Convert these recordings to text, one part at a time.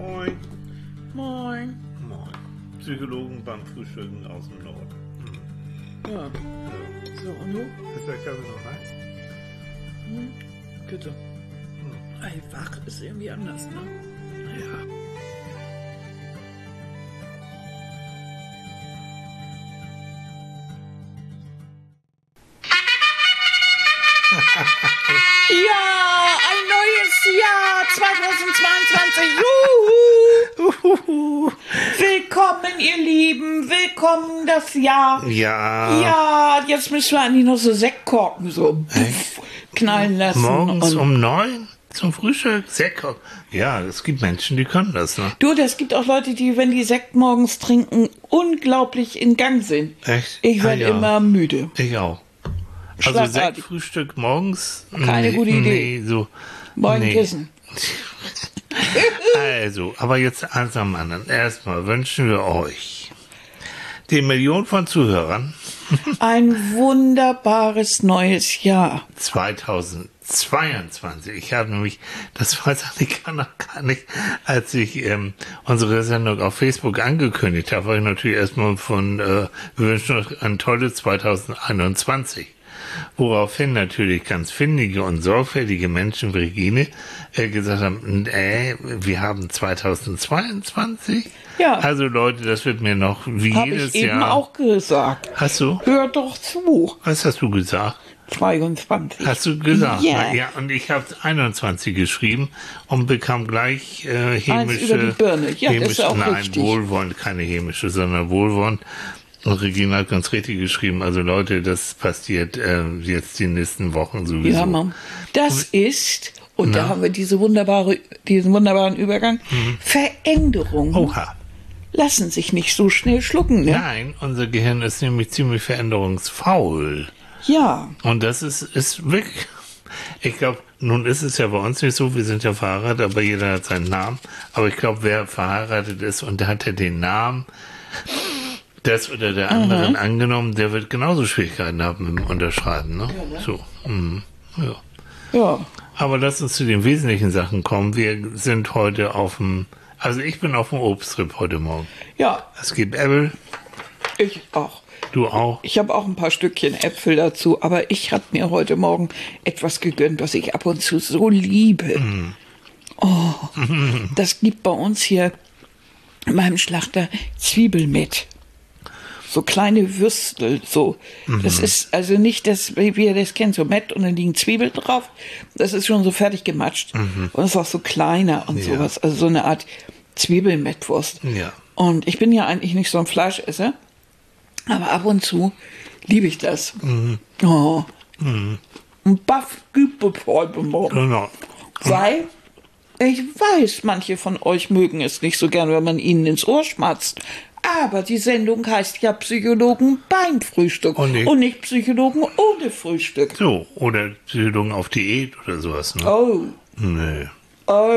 Moin. Moin. Moin. Psychologen beim Frühstücken aus dem Norden. Ja. So, und du? Ist der Kaffee noch heiß? Bitte. Ey, wach ist irgendwie anders, ne? Ja. Ja, ein neues Jahr 2022. Juhu. Willkommen, ihr Lieben. Willkommen das Jahr. Ja. Ja, jetzt müssen wir eigentlich noch so Sektkorken so knallen lassen. Morgens und um 9 zum Frühstück? Sekt. Ja, es gibt Menschen, die können das, ne? Du, es gibt auch Leute, die, wenn die Sekt morgens trinken, unglaublich in Gang sind. Echt? Ich werde ja. immer müde. Ich auch. Also Schlagartig. Sektfrühstück morgens? Keine gute Idee. Nee, so. Morgen kissen. Also, aber jetzt eins am anderen. Erstmal wünschen wir euch, den Millionen von Zuhörern, Ein wunderbares neues Jahr. 2022. Ich habe nämlich, das weiß Annika noch gar nicht, als ich unsere Sendung auf Facebook angekündigt habe, war ich natürlich erstmal wir wünschen euch ein tolles 2021. Woraufhin natürlich ganz findige und sorgfältige Menschen wie Regine gesagt haben, wir haben 2022. Ja. Also Leute, das wird mir noch wie Habe jedes ich eben Jahr. auch gesagt. Hast du? Hör doch zu. Was hast du gesagt? 22. Hast du gesagt? Ja. Ja, und ich habe 21 geschrieben und bekam gleich hämische... Eins über die Birne. Ja, das ist auch nein, richtig. wohlwollend, keine hämische, sondern wohlwollend. Und Regina hat ganz richtig geschrieben, also Leute, das passiert jetzt die nächsten Wochen sowieso. Ja, Mom. Das ist, und da haben wir diesen wunderbaren Übergang, Veränderungen Oha. lassen sich nicht so schnell schlucken, ne? Nein, unser Gehirn ist nämlich ziemlich veränderungsfaul. Ja. Und das ist wirklich, ich glaube, nun ist es ja bei uns nicht so, wir sind ja verheiratet, aber jeder hat seinen Namen. Aber ich glaube, wer verheiratet ist und der hat ja den Namen des oder der anderen angenommen, der wird genauso Schwierigkeiten haben mit dem Unterschreiben, ne? Ja, ne? So. Ja. Ja. Aber lass uns zu den wesentlichen Sachen kommen. Wir sind heute also ich bin auf dem Obsttrip heute Morgen. Ja, Es gibt Äpfel, ich auch. du auch. Ich habe auch ein paar Stückchen Äpfel dazu, aber ich habe mir heute Morgen etwas gegönnt, was ich ab und zu so liebe. Oh, das gibt bei uns hier in meinem Schlachter Zwiebelmett. So kleine Würstel, so. Das ist also nicht das, wie ihr das kennt, so Mett und dann liegen Zwiebeln drauf. Das ist schon so fertig gematscht. Und ist auch so kleiner und Ja. sowas. Also so eine Art Zwiebelmettwurst. Ja. Und ich bin ja eigentlich nicht so ein Fleischesser, aber ab und zu liebe ich das. Oh. Und Baff gibt es heute Morgen. Genau. Weil ich weiß, manche von euch mögen es nicht so gern, wenn man ihnen ins Ohr schmatzt. Aber die Sendung heißt ja Psychologen beim Frühstück Und nicht Psychologen ohne Frühstück. So, oder Psychologen auf Diät oder sowas, ne? Oh, Nee. oh.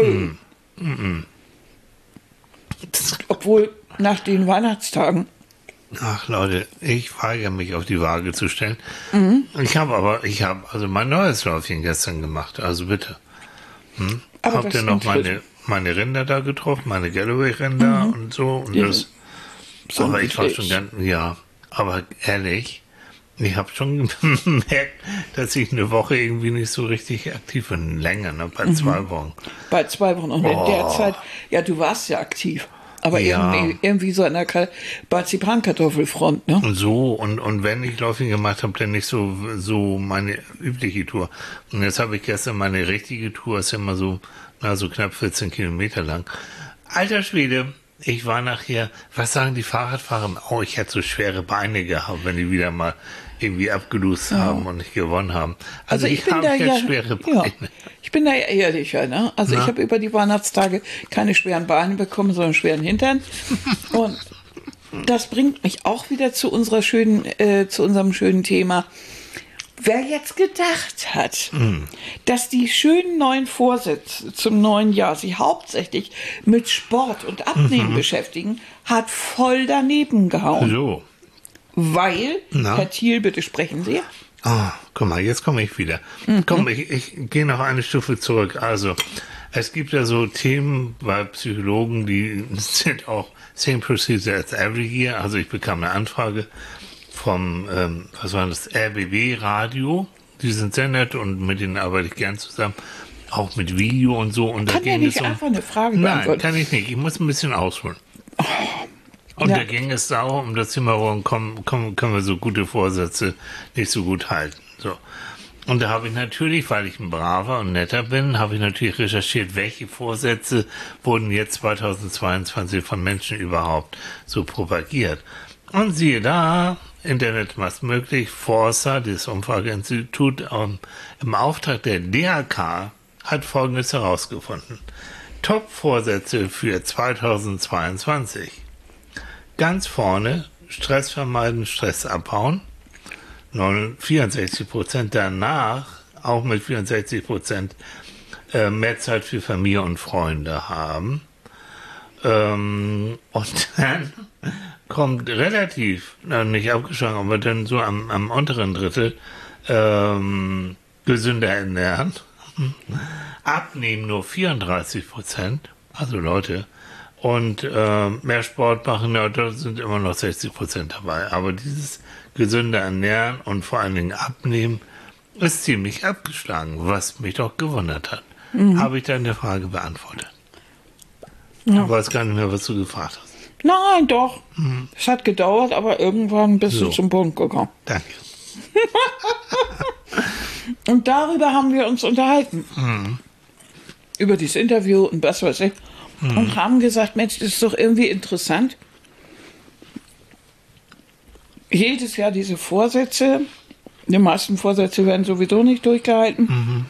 Obwohl nach den Weihnachtstagen. Ach Leute, ich weigere mich auf die Waage zu stellen. Ich habe also mein neues Läufchen gestern gemacht, also bitte. Aber Habt das ihr noch sind meine Rinder da getroffen, meine Galloway-Rinder und so? Und Ja. das, So aber ich war richtig. schon ganz, ja, aber ehrlich, ich habe schon gemerkt, dass ich eine Woche irgendwie nicht so richtig aktiv bin. Länger, ne? Bei 2 Wochen. Bei 2 Wochen. Und in der Zeit, ja, du warst ja aktiv. Aber Ja. irgendwie so an der Marzipankartoffelfront, ne? Und so, und wenn ich Läufchen gemacht habe, dann nicht so meine übliche Tour. Und jetzt habe ich gestern meine richtige Tour, ist ja immer so knapp 14 Kilometer lang. Alter Schwede, ich war nachher, was sagen die Fahrradfahrer? Oh, ich hätte so schwere Beine gehabt, wenn die wieder mal irgendwie abgelust haben und nicht gewonnen haben. Also ich bin habe da jetzt ja, schwere Beine. ich bin da ja ehrlicher, ne? Also ich habe über die Weihnachtstage keine schweren Beine bekommen, sondern schweren Hintern. Und das bringt mich auch wieder zu unserem schönen Thema. Wer jetzt gedacht hat, dass die schönen neuen Vorsätze zum neuen Jahr sich hauptsächlich mit Sport und Abnehmen beschäftigen, hat voll daneben gehauen. So. Weil, Herr Thiel, bitte sprechen Sie. Ah, guck mal, jetzt komme ich wieder. Komm, ich gehe noch eine Stufe zurück. Also, Es gibt ja so Themen bei Psychologen, die sind auch same procedure as every year. Also ich bekam eine Anfrage vom, was war das, RBB Radio. Die sind sehr nett und mit denen arbeite ich gern zusammen. Auch mit Video und so. Und kann da ja ging nicht es einfach eine Frage Nein, beantworten. kann ich nicht. Ich muss ein bisschen ausholen. Und Ja. da ging es darum, um das Thema, warum können wir so gute Vorsätze nicht so gut halten. So. Und da habe ich natürlich, weil ich ein braver und netter bin, habe ich natürlich recherchiert, welche Vorsätze wurden jetzt 2022 von Menschen überhaupt so propagiert. Und siehe da, Internet macht möglich, Forsa, das Umfrageinstitut, im Auftrag der DHK hat Folgendes herausgefunden. Top-Vorsätze für 2022. Ganz vorne, Stress vermeiden, Stress abbauen. 64%, danach auch mit 64% mehr Zeit für Familie und Freunde haben. Und dann kommt relativ, nicht abgeschlagen, aber dann so am unteren Drittel gesünder ernähren. Abnehmen nur 34%, also Leute. Und mehr Sport machen, ja, da sind immer noch 60% dabei. Aber dieses gesünder ernähren und vor allen Dingen abnehmen ist ziemlich abgeschlagen, was mich doch gewundert hat. Habe ich deine Frage beantwortet? Ja. Ich weiß gar nicht mehr, was du gefragt hast. Nein, doch. Es hat gedauert, aber irgendwann bist du zum Punkt gekommen. Danke. Und darüber haben wir uns unterhalten. Über dieses Interview und was weiß ich. Und haben gesagt, Mensch, das ist doch irgendwie interessant. Jedes Jahr diese Vorsätze, die meisten Vorsätze werden sowieso nicht durchgehalten.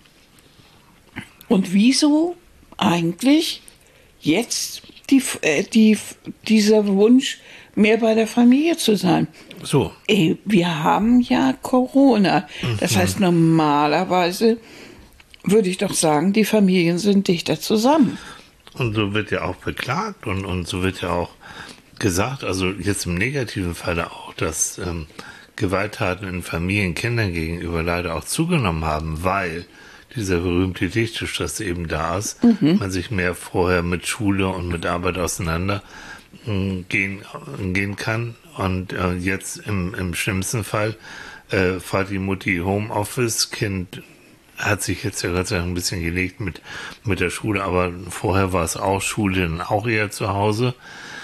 Und wieso eigentlich jetzt dieser Wunsch, mehr bei der Familie zu sein? So. Wir haben ja Corona. Das heißt, normalerweise würde ich doch sagen, die Familien sind dichter zusammen. Und so wird ja auch beklagt und so wird ja auch gesagt, also jetzt im negativen Falle auch, dass Gewalttaten in Familien Kindern gegenüber leider auch zugenommen haben, weil dieser berühmte Dichtstress eben da ist, man sich mehr vorher mit Schule und mit Arbeit auseinander gehen kann und jetzt im schlimmsten Fall fährt die Mutti Homeoffice, Kind hat sich jetzt ja Gott sei Dank ein bisschen gelegt mit der Schule, aber vorher war es auch Schule, dann auch eher zu Hause.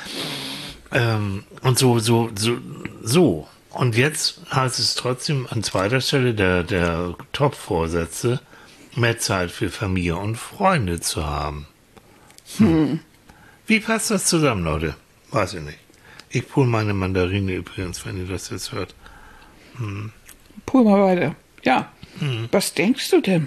Und so. Und jetzt heißt es trotzdem an zweiter Stelle der Top-Vorsätze, mehr Zeit für Familie und Freunde zu haben. Wie passt das zusammen, Leute? Weiß ich nicht. Ich pul meine Mandarine übrigens, wenn ihr das jetzt hört. Pul mal weiter. Ja. Was denkst du denn?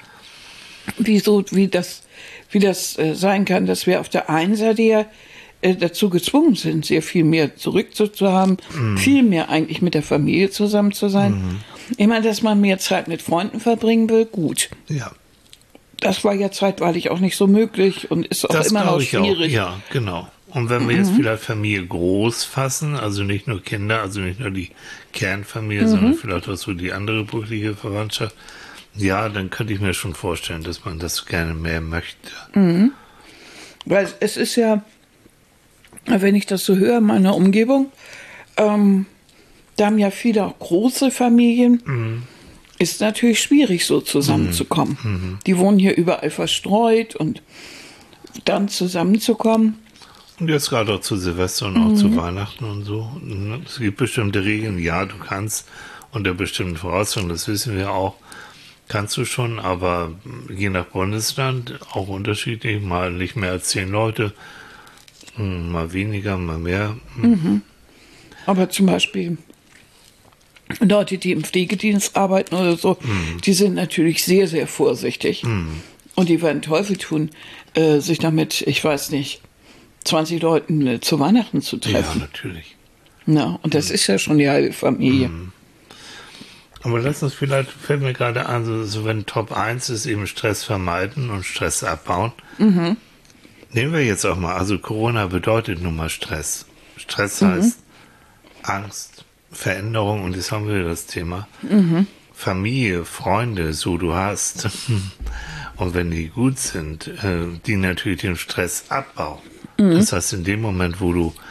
Wie das sein kann, dass wir auf der einen Seite ja dazu gezwungen sind, sehr viel mehr zurückzuhaben, viel mehr eigentlich mit der Familie zusammen zu sein. Ich meine, dass man mehr Zeit mit Freunden verbringen will, gut. Ja. Das war ja zeitweilig auch nicht so möglich und ist auch Das immer noch schwierig. Auch. Ja, genau. Und wenn wir jetzt vielleicht Familie groß fassen, also nicht nur Kinder, also nicht nur die Kernfamilie, sondern vielleicht auch so die andere berufliche Verwandtschaft, ja, dann könnte ich mir schon vorstellen, dass man das gerne mehr möchte. Weil es ist ja, wenn ich das so höre in meiner Umgebung, da haben ja viele auch große Familien, ist natürlich schwierig, so zusammenzukommen. Die wohnen hier überall verstreut und dann zusammenzukommen. Und jetzt gerade auch zu Silvester und auch zu Weihnachten und so. Es gibt bestimmte Regeln, ja, du kannst unter bestimmten Voraussetzungen, das wissen wir auch, kannst du schon, aber je nach Bundesland auch unterschiedlich, mal nicht mehr als 10 Leute, mal weniger, mal mehr. Aber zum Beispiel Leute, die im Pflegedienst arbeiten oder so, die sind natürlich sehr, sehr vorsichtig. Und die werden Teufel tun, sich damit, ich weiß nicht, 20 Leuten zu Weihnachten zu treffen. Ja, natürlich. Na, und das ist ja schon die halbe Familie. Aber lass uns vielleicht, fällt mir gerade an, so wenn Top 1 ist eben Stress vermeiden und Stress abbauen. Nehmen wir jetzt auch mal, also Corona bedeutet nun mal Stress. Stress heißt Angst, Veränderung und jetzt haben wir das Thema. Familie, Freunde, so du hast. und wenn die gut sind, die natürlich den Stress abbauen. Das heißt, in dem Moment, wo du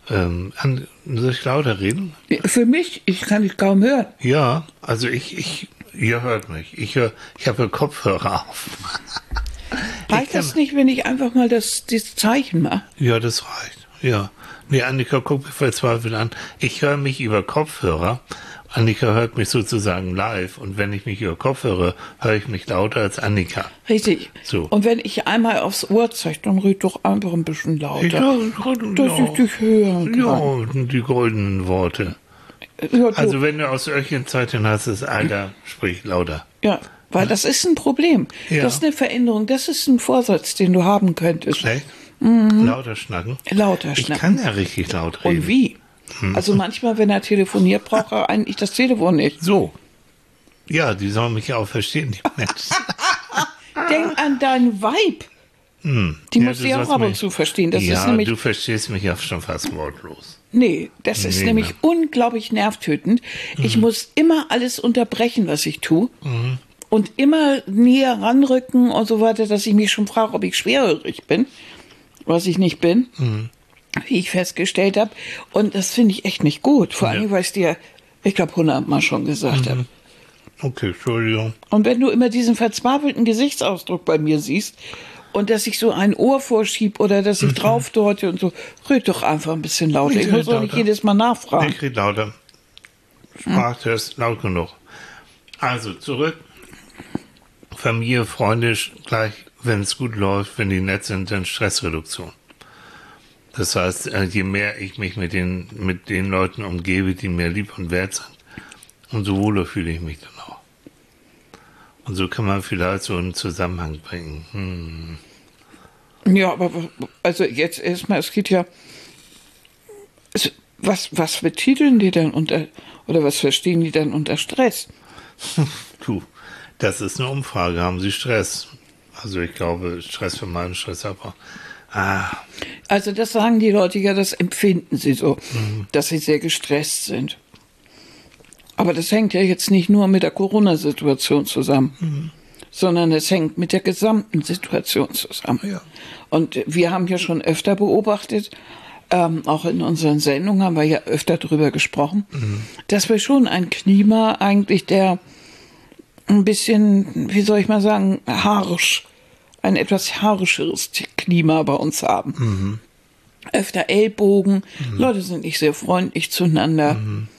soll ich lauter reden? Für mich, ich kann dich kaum hören. Ja, also ihr hört mich. Ich habe Kopfhörer auf. Reicht das nicht, wenn ich einfach mal das Zeichen mache? Ja, das reicht. Ja. Nee, Annika guckt mich verzweifelt an. Ich höre mich über Kopfhörer. Annika hört mich sozusagen live. Und wenn ich mich über Kopfhörer höre ich mich lauter als Annika. Richtig. So. Und wenn ich einmal aufs Ohr zeige, dann red doch einfach ein bisschen lauter. Ja, dass ich dich hören kann. Ja, die goldenen Worte. Ja, Also wenn du aus solchen Zeiten hast, ist Alter, sprich lauter. ja, weil das ist ein Problem. Ja. Das ist eine Veränderung. Das ist ein Vorsatz, den du haben könntest. Echt? Lauter schnacken? Lauter Ich schnacken. kann ja richtig laut reden. Und wie? Also manchmal, wenn er telefoniert, braucht er eigentlich das Telefon nicht. So. Ja, die sollen mich ja auch verstehen, die Menschen. Denk an deinen Vibe. Die Ja, muss du sie auch sollst ab und mich- zu verstehen. Das ja, ist nämlich, du verstehst mich ja schon fast wortlos. nee, das ist Nee, nämlich ne. unglaublich nervtötend. Ich muss immer alles unterbrechen, was ich tue. Und immer näher ranrücken und so weiter, dass ich mich schon frage, ob ich schwerhörig bin, was ich nicht bin, wie ich festgestellt habe. Und das finde ich echt nicht gut. Vor allem, weil ich es dir, ich glaube, 100-mal schon gesagt habe. Okay, Entschuldigung. Und wenn du immer diesen verzweifelten Gesichtsausdruck bei mir siehst und dass ich so ein Ohr vorschieb oder dass ich drauf deute und so, red doch einfach ein bisschen lauter. Ich muss doch nicht jedes Mal nachfragen. Ich rede lauter. Sprachtest laut genug. Also zurück. Familie, Freunde, gleich, wenn es gut läuft, wenn die nett sind, dann Stressreduktion. Das heißt, je mehr ich mich mit den Leuten umgebe, die mir lieb und wert sind, umso wohler fühle ich mich dann auch. Und so kann man vielleicht so einen Zusammenhang bringen. Ja, aber also jetzt erstmal, es geht ja, was betiteln die denn unter, oder was verstehen die denn unter Stress? Du, das ist eine Umfrage. Haben Sie Stress? Also ich glaube, Stress vermeiden, Stress abbauen. Also das sagen die Leute ja, das empfinden sie so, dass sie sehr gestresst sind. Aber das hängt ja jetzt nicht nur mit der Corona-Situation zusammen, sondern es hängt mit der gesamten Situation zusammen. Ja. Und wir haben ja schon öfter beobachtet, auch in unseren Sendungen haben wir ja öfter darüber gesprochen, dass wir schon ein Klima eigentlich, der ein bisschen, wie soll ich mal sagen, ein etwas haarischeres Klima bei uns haben. Öfter Ellbogen, Leute sind nicht sehr freundlich zueinander.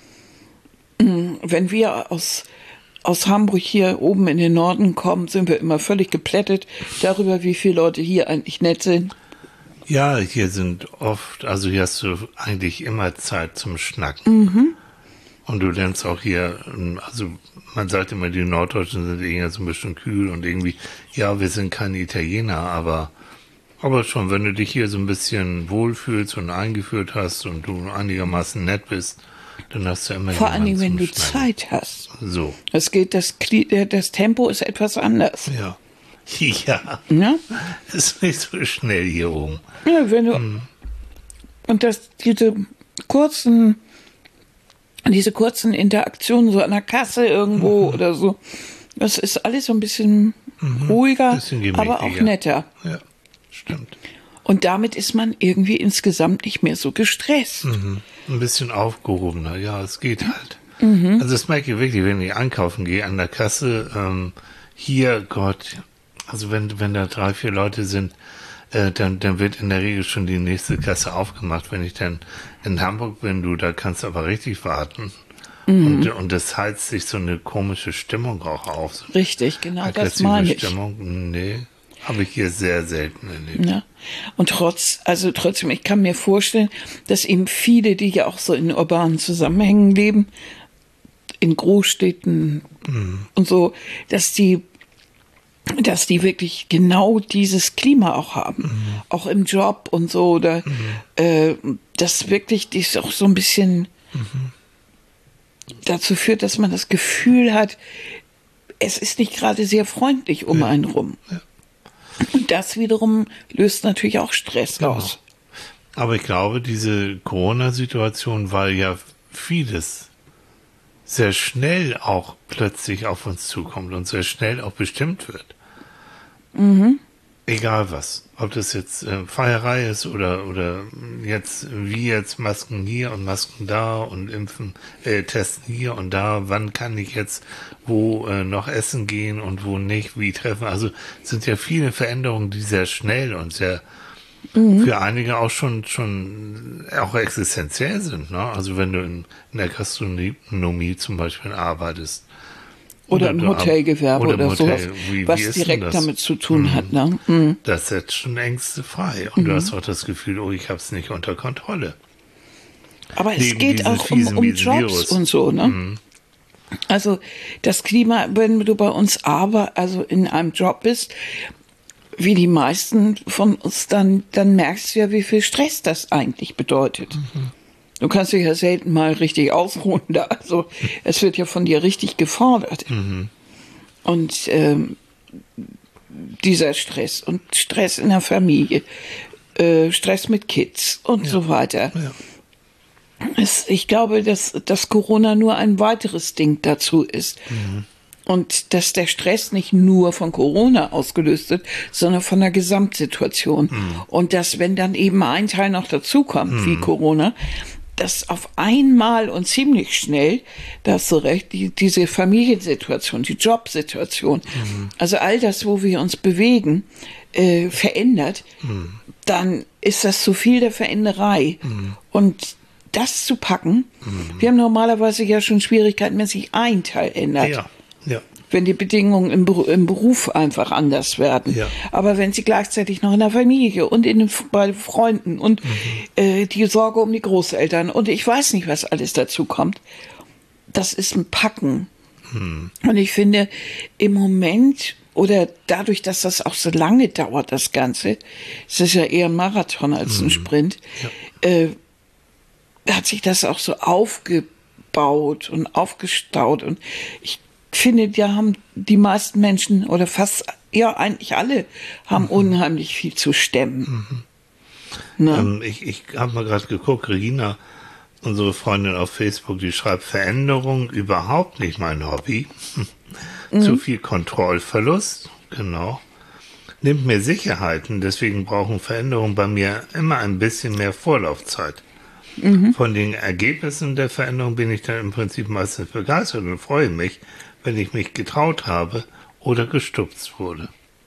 Wenn wir aus Hamburg hier oben in den Norden kommen, sind wir immer völlig geplättet darüber, wie viele Leute hier eigentlich nett sind. Ja, hier sind oft, also hier hast du eigentlich immer Zeit zum Schnacken. Und du lernst auch hier, also man sagt immer, die Norddeutschen sind eher so ein bisschen kühl und irgendwie, ja, wir sind keine Italiener, aber schon, wenn du dich hier so ein bisschen wohlfühlst und eingeführt hast und du einigermaßen nett bist, dann hast du immer Vor allen Dingen, wenn jemanden du zum Schnacken. Zeit hast. So, Es geht, das Tempo ist etwas anders. ja. Ja, Ne? ist nicht so schnell hier oben. Ja, wenn du, und diese kurzen Interaktionen so an der Kasse irgendwo oder so, das ist alles so ein bisschen ruhiger, Bisschen aber auch gemächlicher. netter. Ja, stimmt. Und damit ist man irgendwie insgesamt nicht mehr so gestresst. Ein bisschen aufgehobener, ja, es geht halt. Also das merke ich wirklich, wenn ich einkaufen gehe an der Kasse, hier, Gott, also wenn da 3, 4 Leute sind, dann wird in der Regel schon die nächste Kasse aufgemacht. Wenn ich dann in Hamburg bin, da kannst du aber richtig warten. Und das heizt sich so eine komische Stimmung auch auf. So Richtig, genau das aggressive meine ich. Stimmung, nee, habe ich hier sehr selten erlebt. Ja. Und trotzdem, ich kann mir vorstellen, dass eben viele, die ja auch so in urbanen Zusammenhängen leben, in Großstädten und so, dass die wirklich genau dieses Klima auch haben. Auch im Job und so, oder das wirklich dies auch so ein bisschen dazu führt, dass man das Gefühl hat, es ist nicht gerade sehr freundlich um einen rum. Ja. Und das wiederum löst natürlich auch Stress aus. Aber ich glaube, diese Corona-Situation, weil ja vieles sehr schnell auch plötzlich auf uns zukommt und sehr schnell auch bestimmt wird. Egal was. Ob das jetzt Feierei ist oder jetzt Masken hier und Masken da und Impfen, Testen hier und da. Wann kann ich jetzt wo noch essen gehen und wo nicht, wie treffen. Also es sind ja viele Veränderungen, die sehr schnell und sehr für einige auch schon auch existenziell sind. Ne? Also wenn du in der Gastronomie zum Beispiel arbeitest. Oder im Hotelgewerbe oder sowas, was direkt damit zu tun hat. Ne? Mhm. Das setzt schon Ängste frei. Und du hast auch das Gefühl, oh, ich habe es nicht unter Kontrolle. Aber es geht auch um Jobs Virus. Und so. Ne? Also das Klima, wenn du bei uns also in einem Job bist, wie die meisten von uns, dann merkst du ja, wie viel Stress das eigentlich bedeutet. Du kannst dich ja selten mal richtig ausruhen da. Also es wird ja von dir richtig gefordert. Und dieser Stress und Stress in der Familie, Stress mit Kids und so weiter. Ja. Ich glaube, dass Corona nur ein weiteres Ding dazu ist. Und dass der Stress nicht nur von Corona ausgelöst wird, sondern von der Gesamtsituation. Und dass, wenn dann eben ein Teil noch dazukommt, wie Corona, dass auf einmal und ziemlich schnell, da hast du recht, diese Familiensituation, die Jobsituation, also all das, wo wir uns bewegen, verändert, dann ist das zu viel der Veränderei. Und das zu packen, wir haben normalerweise ja schon Schwierigkeiten, wenn sich ein Teil ändert. Ja. Wenn die Bedingungen im Beruf einfach anders werden. Ja. Aber wenn sie gleichzeitig noch in der Familie und bei Freunden und die Sorge um die Großeltern und ich weiß nicht, was alles dazu kommt, das ist ein Packen. Und ich finde, im Moment oder dadurch, dass das auch so lange dauert, das Ganze, es ist ja eher ein Marathon als ein Sprint, hat sich das auch so aufgebaut und aufgestaut und ich finde, da haben die meisten Menschen oder fast, ja eigentlich alle, haben unheimlich viel zu stemmen. Ich habe mal gerade geguckt, Regina, unsere Freundin auf Facebook, die schreibt, Veränderung überhaupt nicht mein Hobby. Zu viel Kontrollverlust, genau. Nimmt mir Sicherheiten, deswegen brauchen Veränderungen bei mir immer ein bisschen mehr Vorlaufzeit. Von den Ergebnissen der Veränderung bin ich dann im Prinzip meistens begeistert und freue mich, wenn ich mich getraut habe oder gestupst wurde.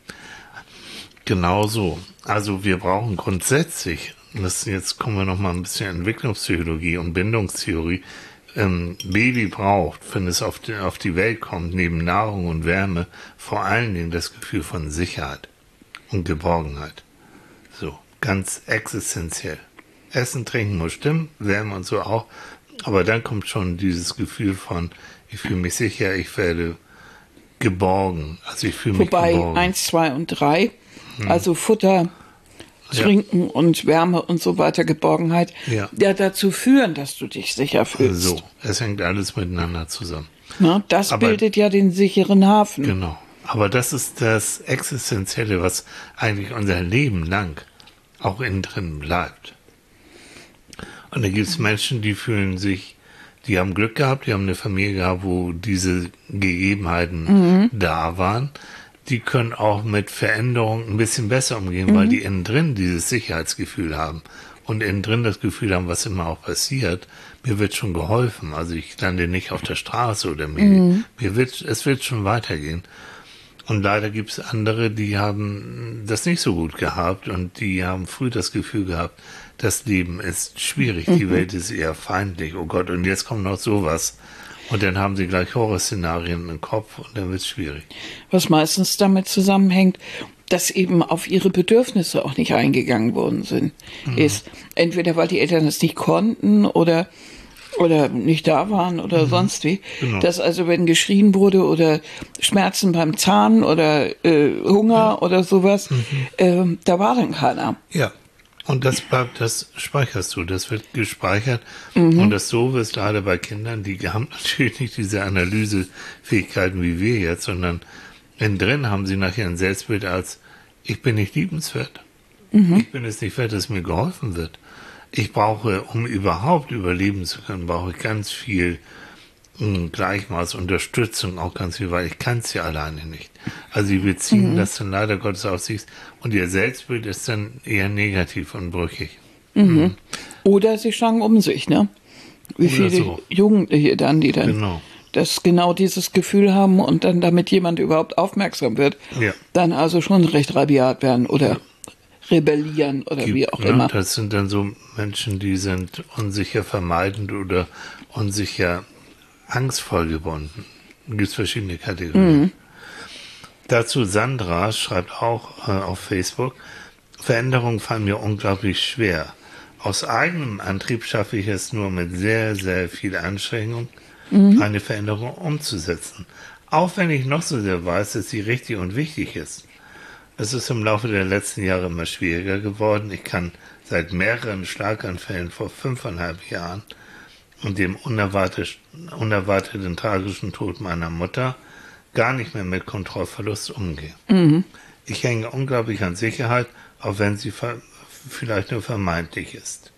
Genau so. Also wir brauchen grundsätzlich, jetzt kommen wir noch mal ein bisschen Entwicklungspsychologie und Bindungstheorie, Baby braucht, wenn es auf die Welt kommt, neben Nahrung und Wärme, vor allen Dingen das Gefühl von Sicherheit und Geborgenheit. So, ganz existenziell. Essen, Trinken muss stimmen, Wärme und so auch, aber dann kommt schon dieses Gefühl von, ich fühle mich sicher, ich werde geborgen. Also ich fühle mich geborgen. Wobei 1, 2 und 3, also Futter, Trinken und Wärme und so weiter, Geborgenheit, ja dazu führen, dass du dich sicher fühlst. So, es hängt alles miteinander zusammen. Na, das bildet ja den sicheren Hafen. Genau. Aber das ist das Existenzielle, was eigentlich unser Leben lang auch innen drin bleibt. Und da gibt es Menschen, die die haben Glück gehabt, die haben eine Familie gehabt, wo diese Gegebenheiten da waren. Die können auch mit Veränderungen ein bisschen besser umgehen, weil die innen drin dieses Sicherheitsgefühl haben und innen drin das Gefühl haben, was immer auch passiert, mir wird schon geholfen. Also ich lande nicht auf der Straße oder es wird schon weitergehen. Und leider gibt es andere, die haben das nicht so gut gehabt und die haben früh das Gefühl gehabt, das Leben ist schwierig, die Welt ist eher feindlich, oh Gott, und jetzt kommt noch sowas. Und dann haben sie gleich Horrorszenarien im Kopf und dann wird es schwierig. Was meistens damit zusammenhängt, dass eben auf ihre Bedürfnisse auch nicht eingegangen worden sind, ist entweder weil die Eltern es nicht konnten oder nicht da waren oder sonst wie. Genau. Dass also, wenn geschrien wurde oder Schmerzen beim Zahn oder Hunger oder sowas, da war dann keiner. Ja. Und das speicherst du, das wird gespeichert. Und das Doofe ist leider bei Kindern, die haben natürlich nicht diese Analysefähigkeiten wie wir jetzt, sondern innen drin haben sie nachher ein Selbstbild als, ich bin nicht liebenswert. Ich bin es nicht wert, dass mir geholfen wird. Ich brauche, um überhaupt überleben zu können, brauche ich ganz viel Gleichmaß Unterstützung auch ganz viel, weil ich kann es ja alleine nicht. Also sie beziehen das dann leider Gottes auf sich und ihr Selbstbild ist dann eher negativ und brüchig. Oder sie schlagen um sich, ne? Wie Oder viele so. Jugendliche dann, die dann Genau. das genau dieses Gefühl haben und dann, damit jemand überhaupt aufmerksam wird, Ja. dann also schon recht rabiat werden oder rebellieren oder wie auch immer. Das sind dann so Menschen, die sind unsicher vermeidend oder unsicher angstvoll gebunden. Da gibt es verschiedene Kategorien. Dazu Sandra schreibt auch auf Facebook, Veränderungen fallen mir unglaublich schwer. Aus eigenem Antrieb schaffe ich es nur mit sehr, sehr viel Anstrengung, eine Veränderung umzusetzen. Auch wenn ich noch so sehr weiß, dass sie richtig und wichtig ist. Es ist im Laufe der letzten Jahre immer schwieriger geworden. Ich kann seit mehreren Schlaganfällen vor 5,5 Jahren und dem unerwarteten tragischen Tod meiner Mutter gar nicht mehr mit Kontrollverlust umgehen. Ich hänge unglaublich an Sicherheit, auch wenn sie vielleicht nur vermeintlich ist.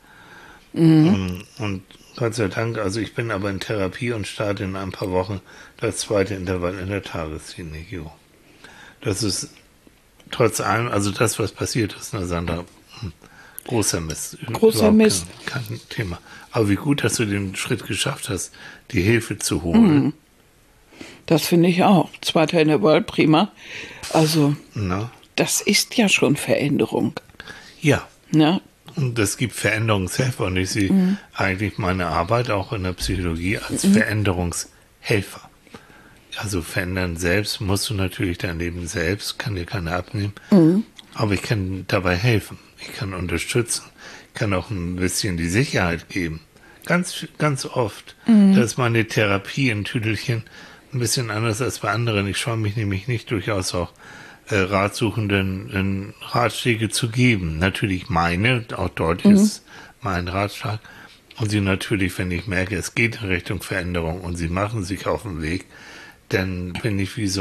Und Gott sei Dank, also ich bin aber in Therapie und starte in ein paar Wochen das zweite Intervall in der Tagesklinik. Jo. Das ist trotz allem, also das, was passiert ist, ne, Sandra, großer Mist. Großer Mist. Kein Thema. Aber wie gut, dass du den Schritt geschafft hast, die Hilfe zu holen. Das finde ich auch. Zweiter Intervall, prima. Also, Na? das ist ja schon Veränderung. Ja. Ne? Und es gibt Veränderungshelfer und ich sehe eigentlich meine Arbeit auch in der Psychologie als Veränderungshelfer. Also verändern selbst musst du natürlich dein Leben selbst, kann dir keiner abnehmen, aber ich kann dabei helfen, ich kann unterstützen, kann auch ein bisschen die Sicherheit geben. Ganz, ganz oft. Da ist meine Therapie in Tüdelchen ein bisschen anders als bei anderen. Ich schaue mich nämlich nicht durchaus auch Ratsuchenden Ratschläge zu geben. Natürlich meine, auch dort ist mein Ratschlag. Und sie natürlich, wenn ich merke, es geht in Richtung Veränderung und sie machen sich auf den Weg, dann bin ich wie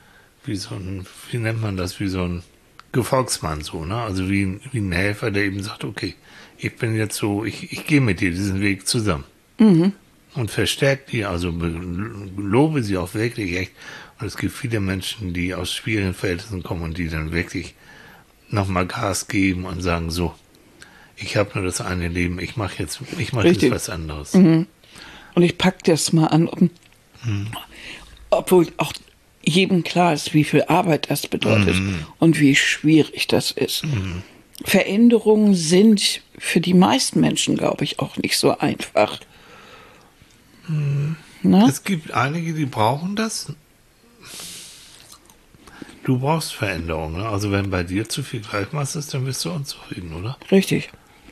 nennt man das, wie so ein Gefolgsmann so, ne? Also wie ein Helfer, der eben sagt, okay, ich bin jetzt so, ich gehe mit dir diesen Weg zusammen. Und verstärkt die, also lobe sie auch wirklich echt. Und es gibt viele Menschen, die aus schwierigen Verhältnissen kommen und die dann wirklich nochmal Gas geben und sagen, so, ich habe nur das eine Leben, ich mache jetzt was anderes. Und ich packe das mal an, obwohl auch jedem klar ist, wie viel Arbeit das bedeutet und wie schwierig das ist. Veränderungen sind für die meisten Menschen, glaube ich, auch nicht so einfach. Na? Es gibt einige, die brauchen das. Du brauchst Veränderungen. Ne? Also wenn bei dir zu viel Gleichmaß ist, dann bist du unzufrieden, oder? Richtig.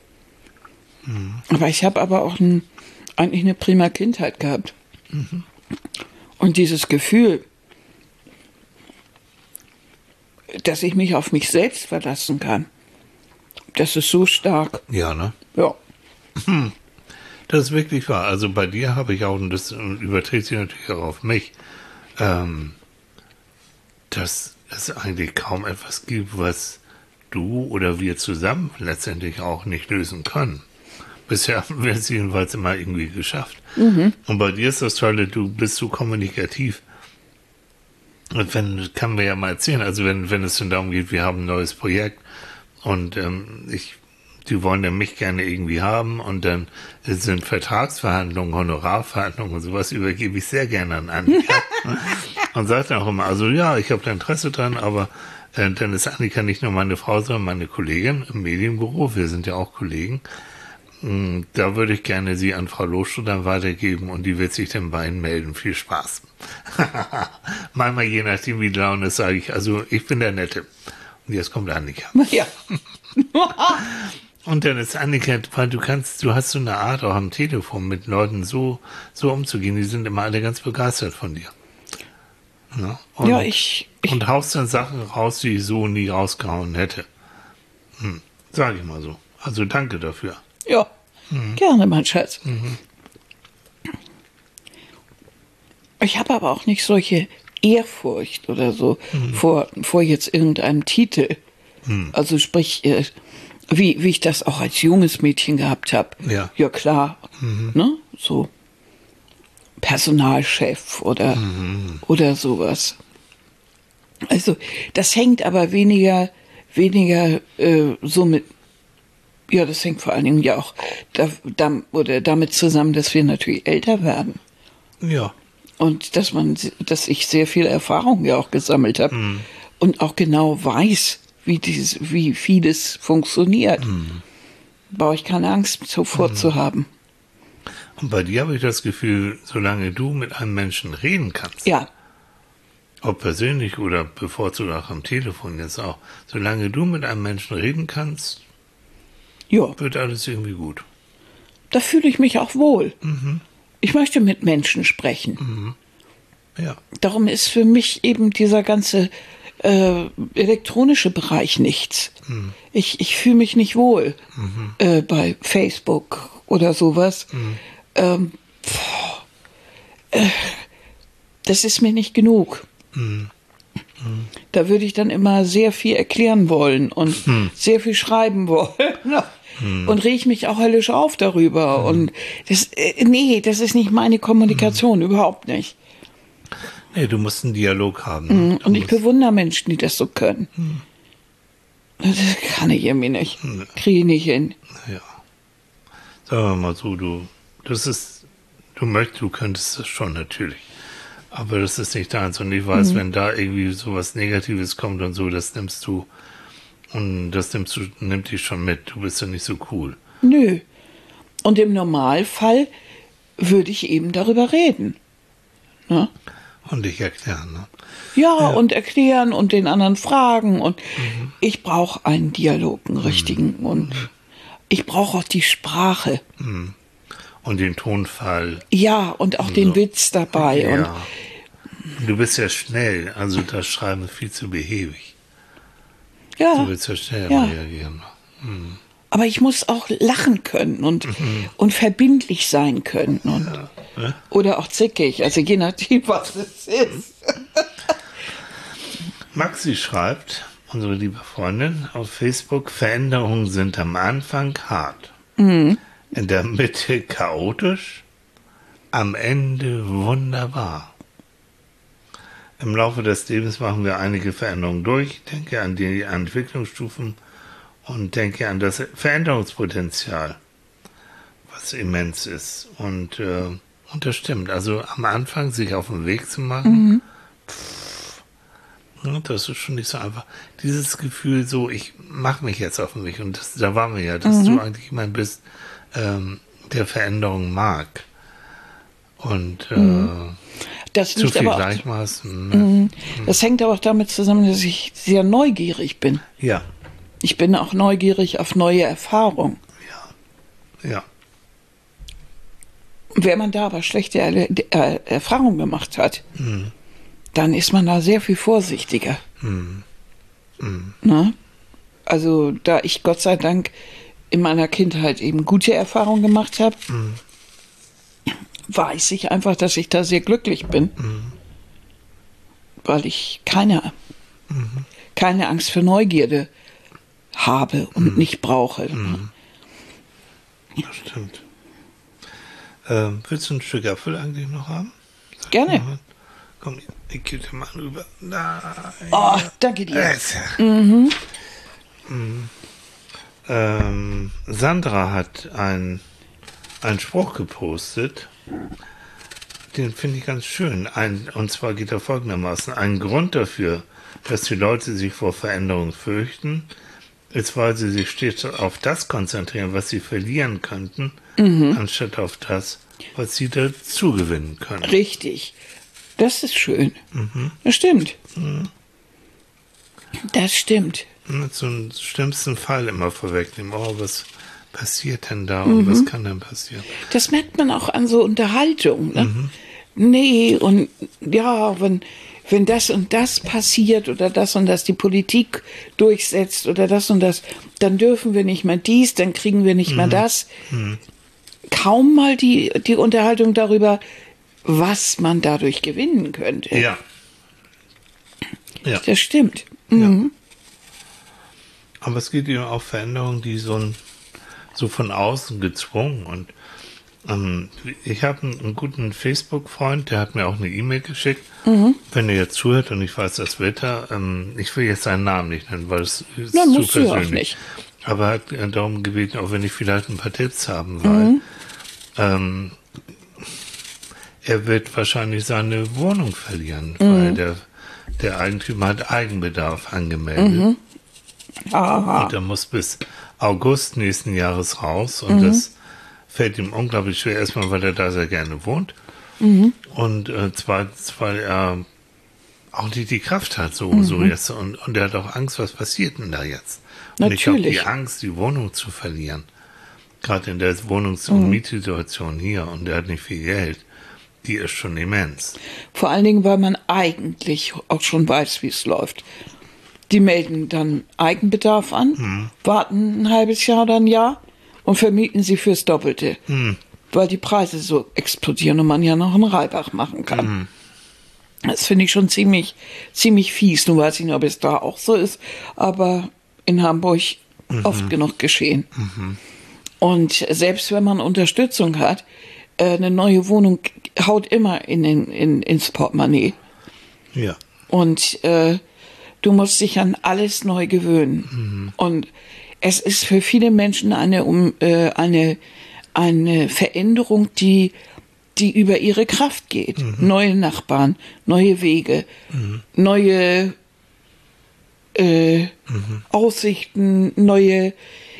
Aber ich habe aber auch eigentlich eine prima Kindheit gehabt. Und dieses Gefühl, dass ich mich auf mich selbst verlassen kann, das ist so stark. Ja, ne? Ja. Das ist wirklich wahr. Also bei dir habe ich auch, und das überträgt sich natürlich auch auf mich, dass es eigentlich kaum etwas gibt, was du oder wir zusammen letztendlich auch nicht lösen können. Bisher haben wir es jedenfalls immer irgendwie geschafft. Und bei dir ist das Tolle, du bist so kommunikativ. Und kann mir ja mal erzählen, also wenn es dann darum geht, wir haben ein neues Projekt und die wollen ja mich gerne irgendwie haben und dann sind Vertragsverhandlungen, Honorarverhandlungen und sowas, übergebe ich sehr gerne an Annika. Und sagt dann auch immer, also ja, ich habe da Interesse dran, aber dann ist Annika nicht nur meine Frau, sondern meine Kollegin im Medienbüro, wir sind ja auch Kollegen. Da würde ich gerne sie an Frau Loschel dann weitergeben und die wird sich dann bei Ihnen melden. Viel Spaß. Manchmal, je nachdem wie die Laune ist, sage ich, also ich bin der Nette. Und jetzt kommt Annika. Ja. Und dann ist Annika, weil du hast so eine Art auch am Telefon mit Leuten so umzugehen, die sind immer alle ganz begeistert von dir. Ja, und haust dann Sachen raus, die ich so nie rausgehauen hätte. Sag ich mal so. Also danke dafür. Ja, gerne, mein Schatz. Ich habe aber auch nicht solche Ehrfurcht oder so vor jetzt irgendeinem Titel. Also sprich, wie ich das auch als junges Mädchen gehabt habe. Ja. Ja, klar. Ne? So. Personalchef oder sowas. Also das hängt aber weniger so mit, ja, das hängt vor allen Dingen ja auch damit zusammen, dass wir natürlich älter werden. Ja. Und dass ich sehr viel Erfahrung ja auch gesammelt habe und auch genau weiß, wie vieles funktioniert. Brauche ich keine Angst zuvor zu haben. Und bei dir habe ich das Gefühl, solange du mit einem Menschen reden kannst, Ja, ob persönlich oder bevorzugt auch am Telefon jetzt auch, solange du mit einem Menschen reden kannst, ja, wird alles irgendwie gut. da fühle ich mich auch wohl. Ich möchte mit Menschen sprechen. Ja. Darum ist für mich eben dieser ganze elektronische Bereich nichts. Ich fühle mich nicht wohl bei Facebook oder sowas. Das ist mir nicht genug. Da würde ich dann immer sehr viel erklären wollen und sehr viel schreiben wollen. Und reg ich mich auch höllisch auf darüber. Und das ist nicht meine Kommunikation, überhaupt nicht. Nee, du musst einen Dialog haben. Ne? Und ich bewundere Menschen, die das so können. Das kann ich irgendwie nicht. Kriege ich nicht hin. Ja. Sagen wir mal so, du könntest das schon natürlich. Aber das ist nicht deins. Und ich weiß, wenn da irgendwie sowas Negatives kommt und so, das nimmst du, und das nimmt dich schon mit. Du bist ja nicht so cool. Nö. Und im Normalfall würde ich eben darüber reden. Ne? Und dich erklären, ne? Ja, und erklären und den anderen fragen. Und ich brauche einen Dialog, einen richtigen. Und ich brauche auch die Sprache. Und den Tonfall. Ja, und auch den Witz dabei. Ja. Und Und du bist ja schnell, also das Schreiben ist viel zu behäbig. ja, Du willst ja schnell Ja. reagieren. aber ich muss auch lachen können und verbindlich sein können. Und, Ja. oder auch zickig, also je nachdem, was es ist. Maxi schreibt, unsere liebe Freundin, auf Facebook, Veränderungen sind am Anfang hart. In der Mitte chaotisch, am Ende wunderbar. Im Laufe des Lebens machen wir einige Veränderungen durch. Denke an die Entwicklungsstufen und denke an das Veränderungspotenzial, was immens ist. Und das stimmt. Also am Anfang sich auf den Weg zu machen, das ist schon nicht so einfach. Dieses Gefühl so, ich mache mich jetzt auf den Weg. Und da waren wir ja, dass du eigentlich jemand bist, der Veränderung mag. Und Das zu liegt viel aber auch, Gleichmaßen. das hängt aber auch damit zusammen, dass ich sehr neugierig bin. Ja, Ich bin auch neugierig auf neue Erfahrungen. ja. Wenn man da aber schlechte Erfahrungen gemacht hat, dann ist man da sehr viel vorsichtiger. Ne? Also da ich Gott sei Dank in meiner Kindheit eben gute Erfahrungen gemacht habe, weiß ich einfach, dass ich da sehr glücklich bin, weil ich keine Angst für Neugierde habe und nicht brauche. Das stimmt. Willst du ein Stück Apfel eigentlich noch haben? Gerne. Mal. Komm, ich gebe dir mal rüber. Nein. Oh, danke dir. Yes. Sandra hat einen Spruch gepostet, den finde ich ganz schön. Und zwar geht er folgendermaßen: Ein Grund dafür, dass die Leute sich vor Veränderungen fürchten, ist, weil sie sich stets auf das konzentrieren, was sie verlieren könnten, anstatt auf das, was sie dazu gewinnen können. Richtig. Das ist schön. Das stimmt. Das stimmt. Mit so einem schlimmsten Fall immer vorwegnehmen. Oh, was passiert denn da und was kann denn passieren? Das merkt man auch an so Unterhaltung. Ne? Nee, und ja, wenn das und das passiert oder das und das die Politik durchsetzt oder das und das, dann dürfen wir nicht mehr dies, dann kriegen wir nicht mehr das. Kaum mal die Unterhaltung darüber, was man dadurch gewinnen könnte. Ja. Ja. Das stimmt. Ja. Aber es geht eben auch Veränderungen, die so von außen gezwungen und Ich habe einen guten Facebook-Freund, der hat mir auch eine E-Mail geschickt. Wenn er jetzt zuhört und ich weiß, das wird er, ich will jetzt seinen Namen nicht nennen, weil es ist Na, zu musst du ja auch persönlich. nicht. Aber er hat darum gebeten, auch wenn ich vielleicht ein paar Tipps haben, weil er wird wahrscheinlich seine Wohnung verlieren, weil der Eigentümer hat Eigenbedarf angemeldet. Aha. Und er muss bis August nächsten Jahres raus und das fällt ihm unglaublich schwer. Erstmal, weil er da sehr gerne wohnt und zweitens, weil er auch nicht die Kraft hat, so jetzt. Und er hat auch Angst, was passiert denn da jetzt? Und ich habe die Angst, die Wohnung zu verlieren. Gerade in der Wohnungs- und Mietsituation hier und er hat nicht viel Geld. Die ist schon immens. Vor allen Dingen, weil man eigentlich auch schon weiß, wie es läuft. Die melden dann Eigenbedarf an, warten ein halbes Jahr oder ein Jahr und vermieten sie fürs Doppelte. Weil die Preise so explodieren und man ja noch einen Reibach machen kann. Das finde ich schon ziemlich fies. Nun weiß ich nicht, ob es da auch so ist, aber in Hamburg oft genug geschehen. Und selbst wenn man Unterstützung hat, eine neue Wohnung haut immer ins Portemonnaie. Ja. Und du musst dich an alles neu gewöhnen. Und es ist für viele Menschen eine Veränderung, die über ihre Kraft geht. Neue Nachbarn, neue Wege, neue Aussichten, neue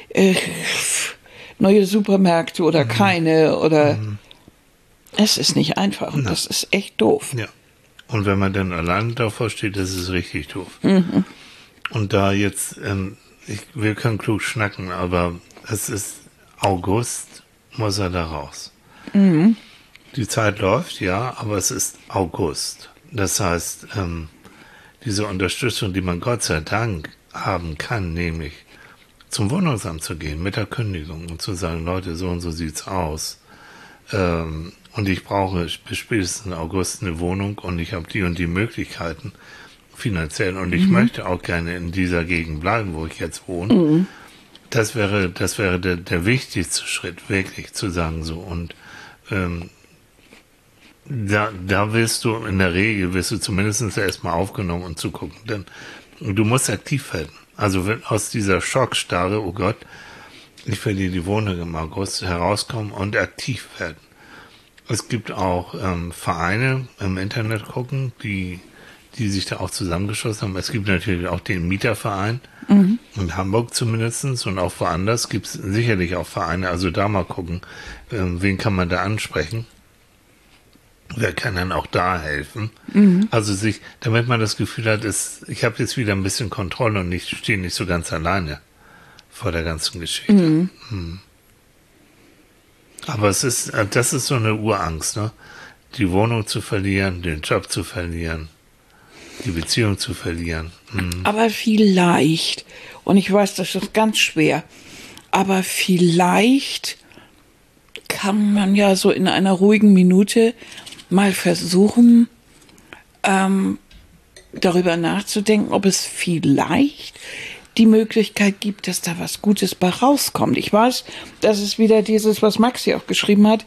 Supermärkte oder keine oder es ist nicht einfach und das ist echt doof. Ja. Und wenn man dann allein davor steht, das ist richtig doof. Und da jetzt, ich will kein klug schnacken, aber es ist August, muss er da raus. Die Zeit läuft, ja, aber es ist August. Das heißt, diese Unterstützung, die man Gott sei Dank haben kann, nämlich zum Wohnungsamt zu gehen mit der Kündigung und zu sagen, Leute, so und so sieht's aus. Und ich brauche bis spätestens August eine Wohnung und ich habe die und die Möglichkeiten finanziell und ich möchte auch gerne in dieser Gegend bleiben, wo ich jetzt wohne. Das wäre der wichtigste Schritt, wirklich zu sagen so. Und da wirst du in der Regel, wirst du zumindest erstmal aufgenommen und zu gucken. Denn du musst aktiv werden. Also wenn aus dieser Schockstarre, oh Gott, ich verliere die Wohnung im August, herauskommen und aktiv werden. Es gibt auch Vereine im Internet gucken, die sich da auch zusammengeschlossen haben. Es gibt natürlich auch den Mieterverein, in Hamburg zumindest und auch woanders gibt es sicherlich auch Vereine. Also da mal gucken, wen kann man da ansprechen. Wer kann dann auch da helfen? Also damit man das Gefühl hat, ich habe jetzt wieder ein bisschen Kontrolle und ich stehe nicht so ganz alleine vor der ganzen Geschichte. Aber das ist so eine Urangst, ne? Die Wohnung zu verlieren, den Job zu verlieren, die Beziehung zu verlieren. Aber vielleicht, und ich weiß, das ist ganz schwer, aber vielleicht kann man ja so in einer ruhigen Minute mal versuchen, darüber nachzudenken, ob es vielleicht die Möglichkeit gibt, dass da was Gutes bei rauskommt. Ich weiß, das ist wieder dieses, was Maxi auch geschrieben hat,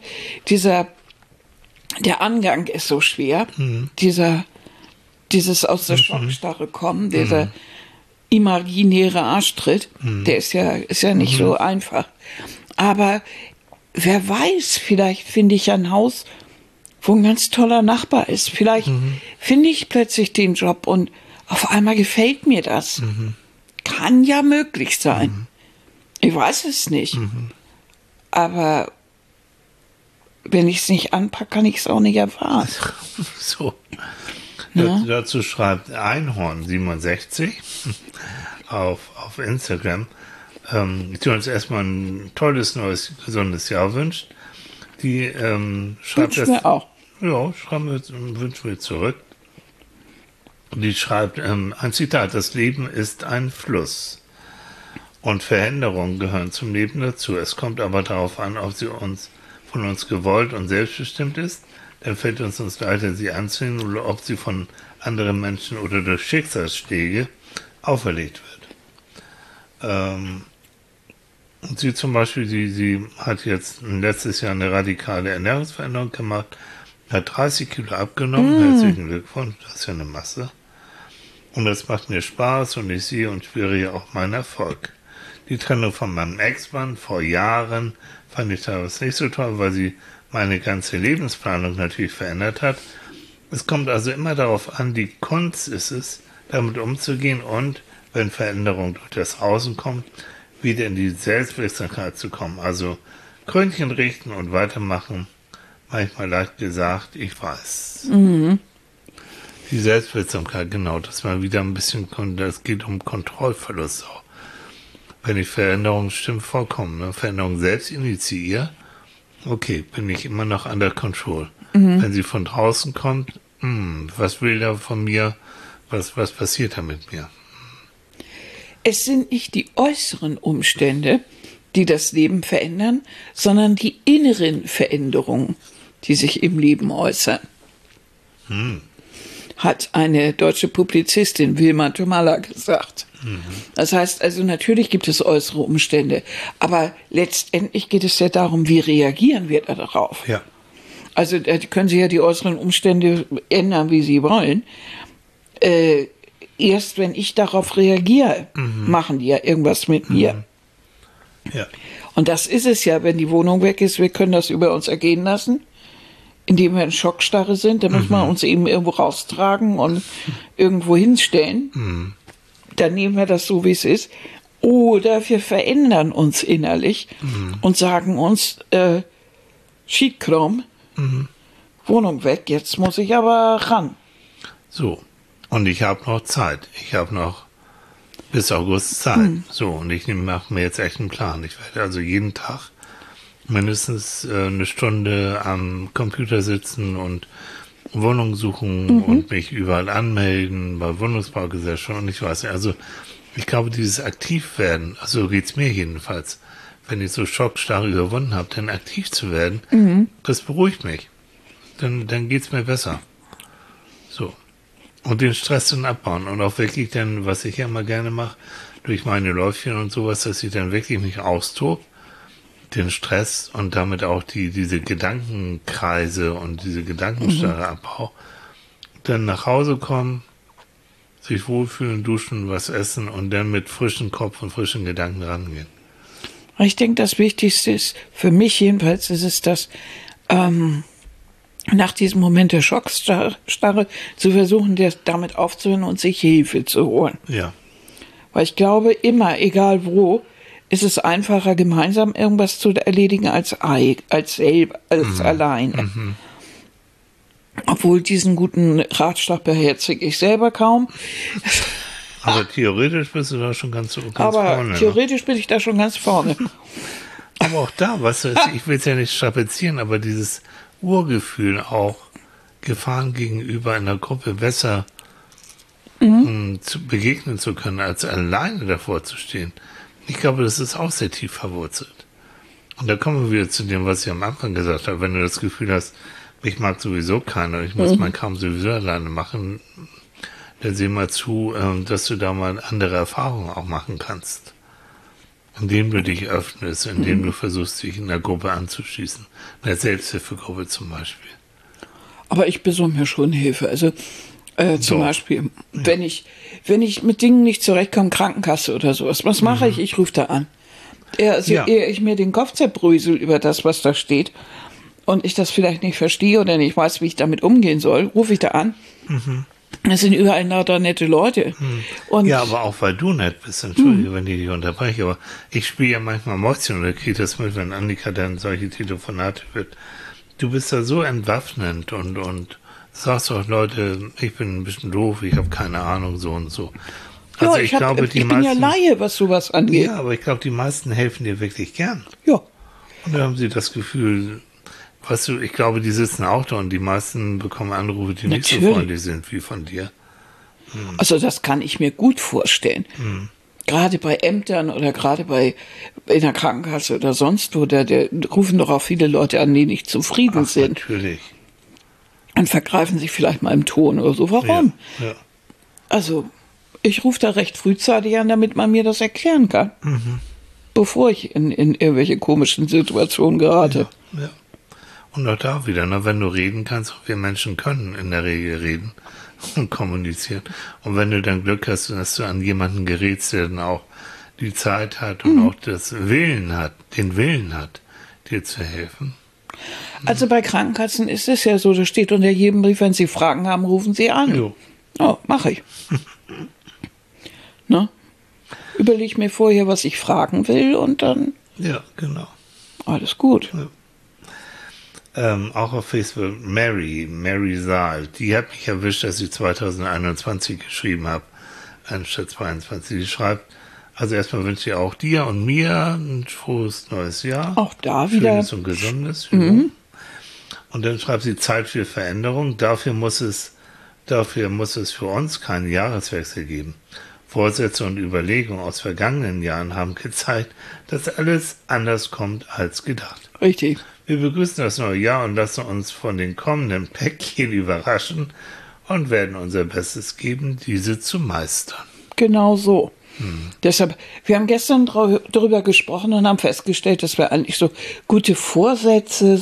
der Angang ist so schwer, dieses aus der Schockstarre kommen, dieser imaginäre Arschtritt, der ist ja nicht so einfach. Aber wer weiß, vielleicht finde ich ein Haus, wo ein ganz toller Nachbar ist. Vielleicht finde ich plötzlich den Job und auf einmal gefällt mir das. Kann ja möglich sein. Ich weiß es nicht. Aber wenn ich es nicht anpacke, kann ich es auch nicht erfahren. So. Ja. Dazu schreibt Einhorn67 auf Instagram, die uns erstmal ein tolles, neues, gesundes Jahr wünscht. Die schreibt Wünschen wir auch. Ja, wünschen wir zurück. Die schreibt ein Zitat: Das Leben ist ein Fluss und Veränderungen gehören zum Leben dazu. Es kommt aber darauf an, ob sie von uns gewollt und selbstbestimmt ist. Dann fällt uns leichter, sie anzunehmen, oder ob sie von anderen Menschen oder durch Schicksalsschläge auferlegt wird. Und sie zum Beispiel, sie hat jetzt letztes Jahr eine radikale Ernährungsveränderung gemacht, hat 30 Kilo abgenommen, herzlichen Glückwunsch, das ist ja eine Masse. Und das macht mir Spaß und ich sehe und spüre ja auch meinen Erfolg. Die Trennung von meinem Ex-Mann vor Jahren fand ich damals nicht so toll, weil sie meine ganze Lebensplanung natürlich verändert hat. Es kommt also immer darauf an, die Kunst ist es, damit umzugehen und, wenn Veränderung durch das Außen kommt, wieder in die Selbstwirksamkeit zu kommen. Also Krönchen richten und weitermachen. Manchmal leicht gesagt, ich weiß. Die Selbstwirksamkeit, genau, dass man wieder ein bisschen, das geht um Kontrollverlust auch. Wenn ich Veränderungen stimmt vollkommen, ne? Veränderung selbst initiiere, okay, bin ich immer noch under control. Wenn sie von draußen kommt, was will da von mir, was passiert da mit mir? Es sind nicht die äußeren Umstände, die das Leben verändern, sondern die inneren Veränderungen, die sich im Leben äußern. Hat eine deutsche Publizistin, Wilma Tomalla, gesagt. Das heißt also, natürlich gibt es äußere Umstände, aber letztendlich geht es ja darum, wie reagieren wir darauf. Ja. Also können Sie ja die äußeren Umstände ändern, wie Sie wollen. Erst wenn ich darauf reagiere, machen die ja irgendwas mit mir. Ja. Und das ist es ja, wenn die Wohnung weg ist, wir können das über uns ergehen lassen, indem wir in Schockstarre sind, dann müssen wir uns eben irgendwo raustragen und irgendwo hinstellen. Dann nehmen wir das so, wie es ist. Oder wir verändern uns innerlich und sagen uns, Schiedkram, Wohnung weg, jetzt muss ich aber ran. So, und ich habe noch Zeit. Ich habe noch bis August Zeit. So, und ich mache mir jetzt echt einen Plan. Ich werde also jeden Tag mindestens eine Stunde am Computer sitzen und Wohnung suchen und mich überall anmelden bei Wohnungsbaugesellschaften und ich weiß nicht. Also ich glaube, dieses Aktivwerden, also geht's mir jedenfalls, wenn ich so Schockstarre überwunden habe, dann aktiv zu werden, das beruhigt mich. Dann geht's mir besser. So. Und den Stress dann abbauen und auch wirklich dann, was ich ja immer gerne mache, durch meine Läufchen und sowas, dass ich dann wirklich mich austobe, den Stress und damit auch diese Gedankenkreise und diese Gedankenstarre abbau, dann nach Hause kommen, sich wohlfühlen, duschen, was essen und dann mit frischem Kopf und frischen Gedanken rangehen. Ich denke, das Wichtigste ist, für mich jedenfalls, ist es, dass nach diesem Moment der Schockstarre zu versuchen, damit aufzuhören und sich Hilfe zu holen. Ja. Weil ich glaube, immer, egal wo, ist es einfacher, gemeinsam irgendwas zu erledigen als alleine. Obwohl diesen guten Ratschlag beherzige ich selber kaum. Aber theoretisch bist du da schon ganz vorne. Aber theoretisch bin ich da schon ganz vorne. Aber auch da, weißt du, ich will es ja nicht strapazieren, aber dieses Urgefühl auch, Gefahren gegenüber einer Gruppe besser begegnen zu können, als alleine davor zu stehen. Ich glaube, das ist auch sehr tief verwurzelt. Und da kommen wir wieder zu dem, was ich am Anfang gesagt habe. Wenn du das Gefühl hast, mich mag sowieso keiner, ich muss meinen Kram sowieso alleine machen, dann sieh mal zu, dass du da mal andere Erfahrungen auch machen kannst. Indem du dich öffnest, indem du versuchst, dich in der Gruppe anzuschließen. In der Selbsthilfegruppe zum Beispiel. Aber ich besorge mir schon Hilfe. Also zum Beispiel, wenn ich mit Dingen nicht zurechtkomme, Krankenkasse oder sowas, was mache ich? Ich rufe da an. Ehe ich mir den Kopf zerbrösel über das, was da steht, und ich das vielleicht nicht verstehe oder nicht weiß, wie ich damit umgehen soll, rufe ich da an. Es sind überall lauter nette Leute. Und ja, aber auch weil du nett bist, entschuldige, wenn ich dich unterbreche, aber ich spiele ja manchmal Mäuschen oder kriege das mit, wenn Annika dann solche Telefonate wird. Du bist da so entwaffnend und sagst auch, Leute, ich bin ein bisschen doof, ich habe keine Ahnung, so und so. Also ich bin ja Laie, was sowas angeht. Ja, aber ich glaube, die meisten helfen dir wirklich gern. Ja. Und da haben sie das Gefühl, weißt du, ich glaube, die sitzen auch da und die meisten bekommen Anrufe, die nicht so freundlich sind wie von dir. Also das kann ich mir gut vorstellen. Gerade bei Ämtern oder gerade in der Krankenkasse oder sonst wo, da rufen doch auch viele Leute an, die nicht zufrieden sind. Natürlich. Und vergreifen sich vielleicht mal im Ton oder so. Warum? Ja. Also, ich rufe da recht frühzeitig an, damit man mir das erklären kann. bevor ich in irgendwelche komischen Situationen gerate. Ja. Und auch da wieder, ne, wenn du reden kannst, und wir Menschen können in der Regel reden und kommunizieren. Und wenn du dann Glück hast, dass du an jemanden gerätst, der dann auch die Zeit hat und auch den Willen hat, dir zu helfen. Also bei Krankenkassen ist es ja so, da steht unter jedem Brief, wenn Sie Fragen haben, rufen Sie an. Jo. Oh, mache ich. Ne? Überleg mir vorher, was ich fragen will und dann Ja, genau. alles gut. Ja. Auch auf Facebook, Mary Saal, die hat mich erwischt, dass ich 2021 geschrieben habe, anstatt 22. Die schreibt, also erstmal wünsche ich auch dir und mir ein frohes neues Jahr. Auch da wieder. Schönes und gesundes. Und dann schreibt sie, Zeit für Veränderung. Dafür muss es für uns keinen Jahreswechsel geben. Vorsätze und Überlegungen aus vergangenen Jahren haben gezeigt, dass alles anders kommt als gedacht. Richtig. Wir begrüßen das neue Jahr und lassen uns von den kommenden Päckchen überraschen und werden unser Bestes geben, diese zu meistern. Genau so. Deshalb, wir haben gestern darüber gesprochen und haben festgestellt, dass wir eigentlich so gute Vorsätze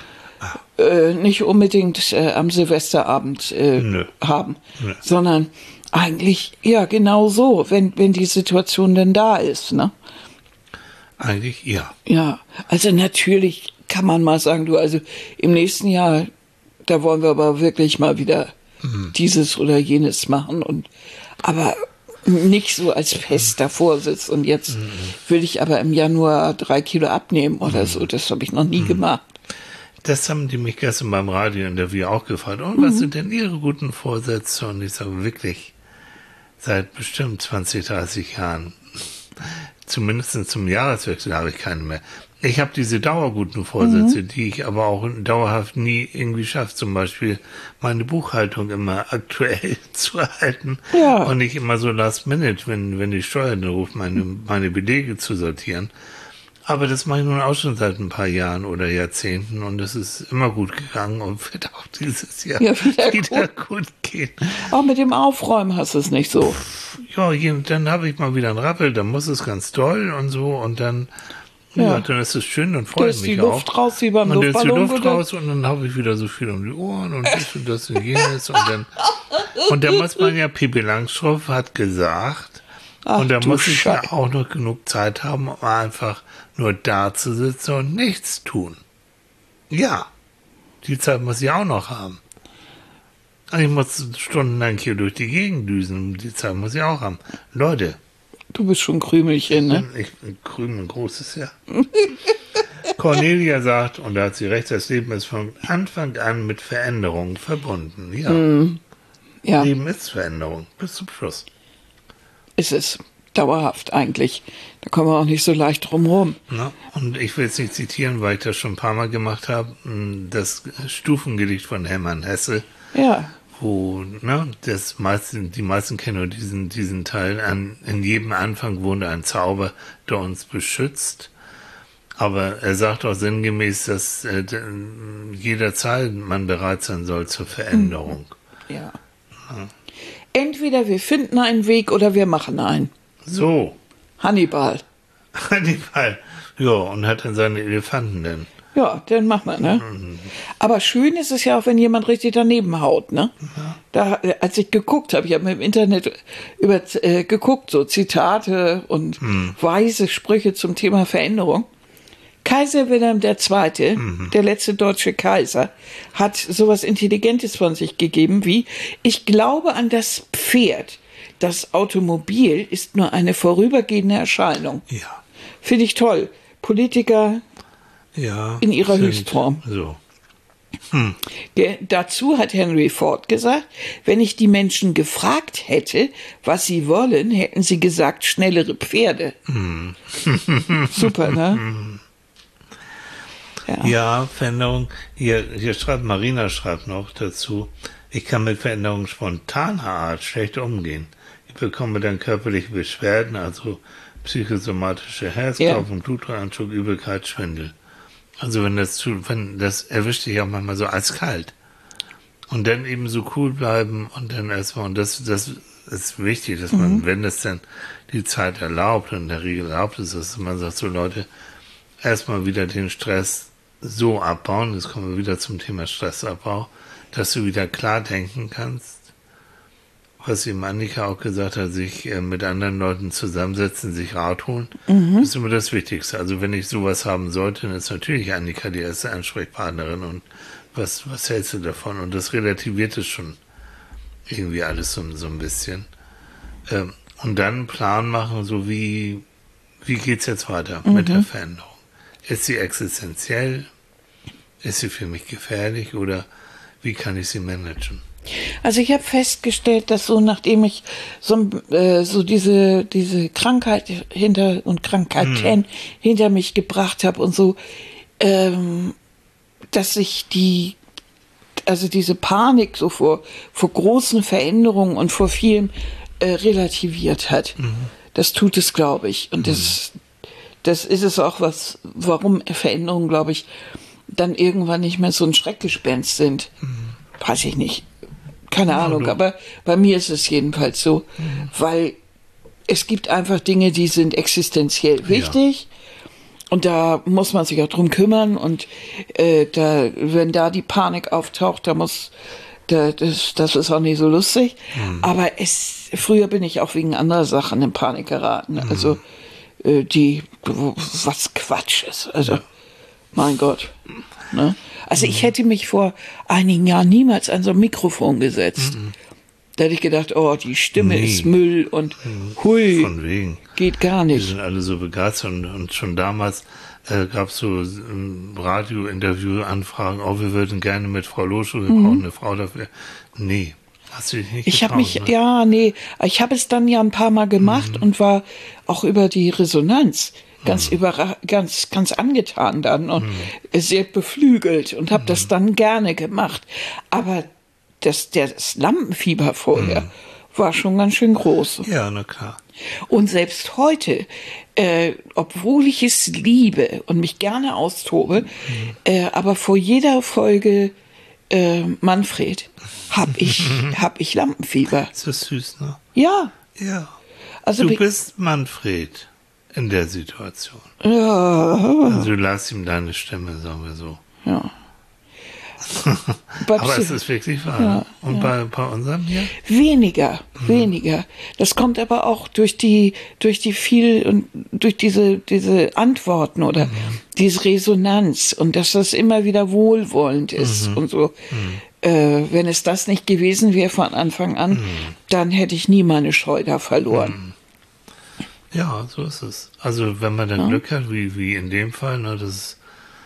nicht unbedingt am Silvesterabend haben, sondern eigentlich, ja, genau so, wenn die Situation denn da ist, ne? Eigentlich, ja. Ja, also natürlich kann man mal sagen, also im nächsten Jahr, da wollen wir aber wirklich mal wieder dieses oder jenes machen aber nicht so als fester Vorsitz und jetzt will ich aber im Januar 3 Kilo abnehmen oder so, das habe ich noch nie gemacht. Das haben die mich gestern beim Radiointerview auch gefragt. Und was sind denn Ihre guten Vorsätze? Und ich sage wirklich, seit bestimmt 20, 30 Jahren, zumindest zum Jahreswechsel, habe ich keine mehr. Ich habe diese dauerguten Vorsätze, die ich aber auch dauerhaft nie irgendwie schaffe. Zum Beispiel meine Buchhaltung immer aktuell zu halten und nicht immer so last minute, wenn die Steuer ruft, meine Belege zu sortieren. Aber das mache ich nun auch schon seit ein paar Jahren oder Jahrzehnten und es ist immer gut gegangen und wird auch dieses Jahr wieder gut gehen. Auch mit dem Aufräumen hast du es nicht so. Ja, dann habe ich mal wieder einen Rappel, dann muss es ganz doll und so und dann, dann ist es schön und freue mich auch. Da ist die Luft raus, wie beim Luftballon. Und dann ist die Luft oder? raus und dann habe ich wieder so viel um die Ohren und das und jenes und dann muss man ja, Pippi Langstrumpf hat gesagt, und da muss ich ja auch noch genug Zeit haben, um einfach nur da zu sitzen und nichts tun. Ja, die Zeit muss ich auch noch haben. Ich muss stundenlang hier durch die Gegend düsen, die Zeit muss ich auch haben. Leute. Du bist schon Krümelchen, ne? Ich bin Krümel, ein großes Jahr. Cornelia sagt, und da hat sie recht, das Leben ist von Anfang an mit Veränderungen verbunden. Ja. Leben ist Veränderung, bis zum Schluss. Ist es dauerhaft eigentlich. Da kommen wir auch nicht so leicht drum rum. Na, und ich will jetzt nicht zitieren, weil ich das schon ein paar Mal gemacht habe, das Stufengedicht von Hermann Hesse. Ja. Wo, die meisten kennen nur diesen Teil. In jedem Anfang wohnt ein Zauber, der uns beschützt. Aber er sagt auch sinngemäß, dass jederzeit man bereit sein soll zur Veränderung. Ja. Entweder wir finden einen Weg oder wir machen einen. So. Hannibal. Ja, und hat dann seine Elefanten denn. Ja, den machen wir, ne? Aber schön ist es ja auch, wenn jemand richtig daneben haut, ne? Ja. Da, als ich geguckt habe, ich habe im Internet geguckt, so Zitate und weise Sprüche zum Thema Veränderung. Kaiser Wilhelm II., der letzte deutsche Kaiser, hat sowas Intelligentes von sich gegeben wie: Ich glaube an das Pferd. Das Automobil ist nur eine vorübergehende Erscheinung. Ja. Finde ich toll. Politiker in ihrer Höchstform. So. Dazu hat Henry Ford gesagt, wenn ich die Menschen gefragt hätte, was sie wollen, hätten sie gesagt, schnellere Pferde. Super, ne? Ja, Veränderung. Hier schreibt Marina noch dazu, ich kann mit Veränderungen spontaner Art schlecht umgehen. Ich bekomme dann körperliche Beschwerden, also psychosomatische Herzklopfen, Blutdruckanschub, Übelkeit, Schwindel. Also wenn das erwischt dich auch manchmal so eiskalt. Und dann eben so cool bleiben und dann erstmal, und das ist wichtig, dass man, wenn es dann die Zeit erlaubt, und in der Regel erlaubt es, dass man sagt, so Leute, erstmal wieder den Stress so abbauen, jetzt kommen wir wieder zum Thema Stressabbau, dass du wieder klar denken kannst, was eben Annika auch gesagt hat, sich mit anderen Leuten zusammensetzen, sich Rat holen, ist immer das Wichtigste. Also wenn ich sowas haben sollte, dann ist natürlich Annika die erste Ansprechpartnerin und was hältst du davon? Und das relativiert es schon irgendwie alles so ein bisschen. Und dann einen Plan machen, so wie geht's jetzt weiter mit der Veränderung? Ist sie existenziell? Ist sie für mich gefährlich oder wie kann ich sie managen? Also ich habe festgestellt, dass so nachdem ich so diese Krankheit Krankheiten hinter mich gebracht habe und so, dass sich diese Panik so vor großen Veränderungen und vor vielem relativiert hat. Das tut es, glaube ich. Und das ist es auch, warum Veränderungen, glaube ich, dann irgendwann nicht mehr so ein Schreckgespenst sind. Weiß ich nicht. Keine Ahnung, aber bei mir ist es jedenfalls so, weil es gibt einfach Dinge, die sind existenziell wichtig und da muss man sich auch drum kümmern und wenn da die Panik auftaucht, das ist auch nicht so lustig, aber früher bin ich auch wegen anderer Sachen in Panik geraten, also was Quatsch ist, also mein Gott, ne? Also ich hätte mich vor einigen Jahren niemals an so ein Mikrofon gesetzt. Da hätte ich gedacht, oh, die Stimme ist Müll und hui, von wegen. Geht gar nicht. Die sind alle so begeistert und schon damals gab es so Radio-Interview-Anfragen, oh, wir würden gerne mit Frau Loschow, wir brauchen eine Frau dafür. Nee, hast du dich nicht getraut, ne? Ich habe es dann ja ein paar Mal gemacht und war auch über die Resonanz ganz angetan dann und sehr beflügelt und habe das dann gerne gemacht. Aber das Lampenfieber vorher war schon ganz schön groß. Ja, na klar. Und selbst heute, obwohl ich es liebe und mich gerne austobe, aber vor jeder Folge Manfred habe ich Lampenfieber. Ist das süß, ne? Ja. Ja. Also du bist Manfred in der Situation. Ja. Also du lässt ihm deine Stimme, sagen wir so. Ja. Aber es ist wirklich wahr. Ja, und bei unserem hier? Weniger. Das kommt aber auch durch diese Antworten oder diese Resonanz und dass das immer wieder wohlwollend ist und so. Wenn es das nicht gewesen wäre von Anfang an, dann hätte ich nie meine Scheu da verloren. Ja, so ist es. Also wenn man dann Glück hat, wie in dem Fall, ne, dass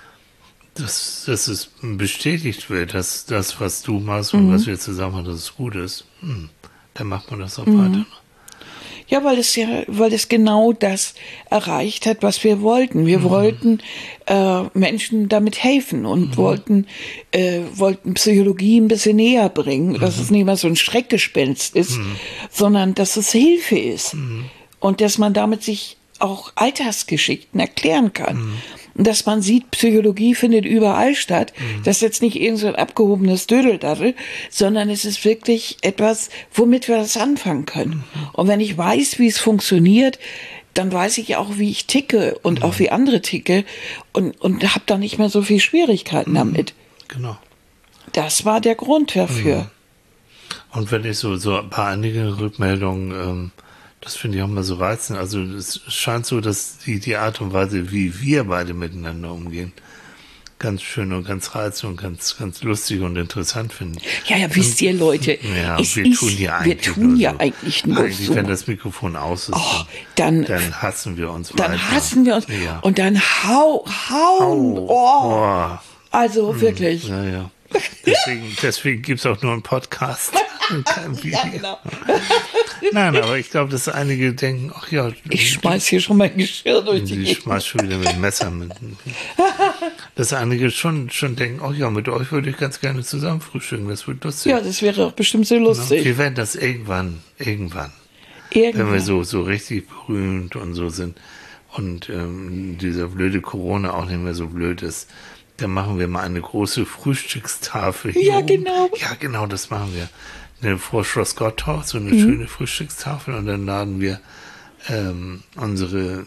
es bestätigt wird, dass das, was du machst und was wir zusammen machen, dass es gut ist, dann macht man das auch weiter. Ne? Ja, weil es genau das erreicht hat, was wir wollten. Wir wollten Menschen damit helfen und wollten Psychologie ein bisschen näher bringen, dass es nicht mehr so ein Schreckgespenst ist, sondern dass es Hilfe ist. Und dass man damit sich auch Alltagsgeschichten erklären kann. Und dass man sieht, Psychologie findet überall statt. Das ist jetzt nicht irgend so ein abgehobenes Dödeldaddel, sondern es ist wirklich etwas, womit wir das anfangen können. Und wenn ich weiß, wie es funktioniert, dann weiß ich auch, wie ich ticke und auch wie andere ticke und habe da nicht mehr so viel Schwierigkeiten damit. Genau. Das war der Grund dafür. Und wenn ich so ein paar einige Rückmeldungen das finde ich auch mal so reizend. Also es scheint so, dass die Art und Weise, wie wir beide miteinander umgehen, ganz schön und ganz reizend und ganz lustig und interessant finden. Ja, wisst ihr, Leute, wir tun ja eigentlich nur so. Wenn das Mikrofon aus ist, dann hassen wir uns weiter. Dann hassen wir uns und dann hauen. Also wirklich. Ja. Deswegen gibt es auch nur einen Podcast und kein Video. Ja, genau. Nein, aber ich glaube, dass einige denken, ach ja. Ich schmeiß hier schon mein Geschirr durch die Gegend. Ich schmeiß schon wieder mit dem Messer. Dass einige schon denken, ach ja, mit euch würde ich ganz gerne zusammen frühstücken, das wird lustig. Ja, das wäre auch bestimmt sehr lustig. Wir werden das irgendwann, wenn wir so richtig berühmt und so sind und dieser blöde Corona auch nicht mehr so blöd ist, dann machen wir mal eine große Frühstückstafel hier. Ja, genau. Ja, genau, das machen wir. vor Schloss Gottorf, so eine schöne Frühstückstafel, und dann laden wir unsere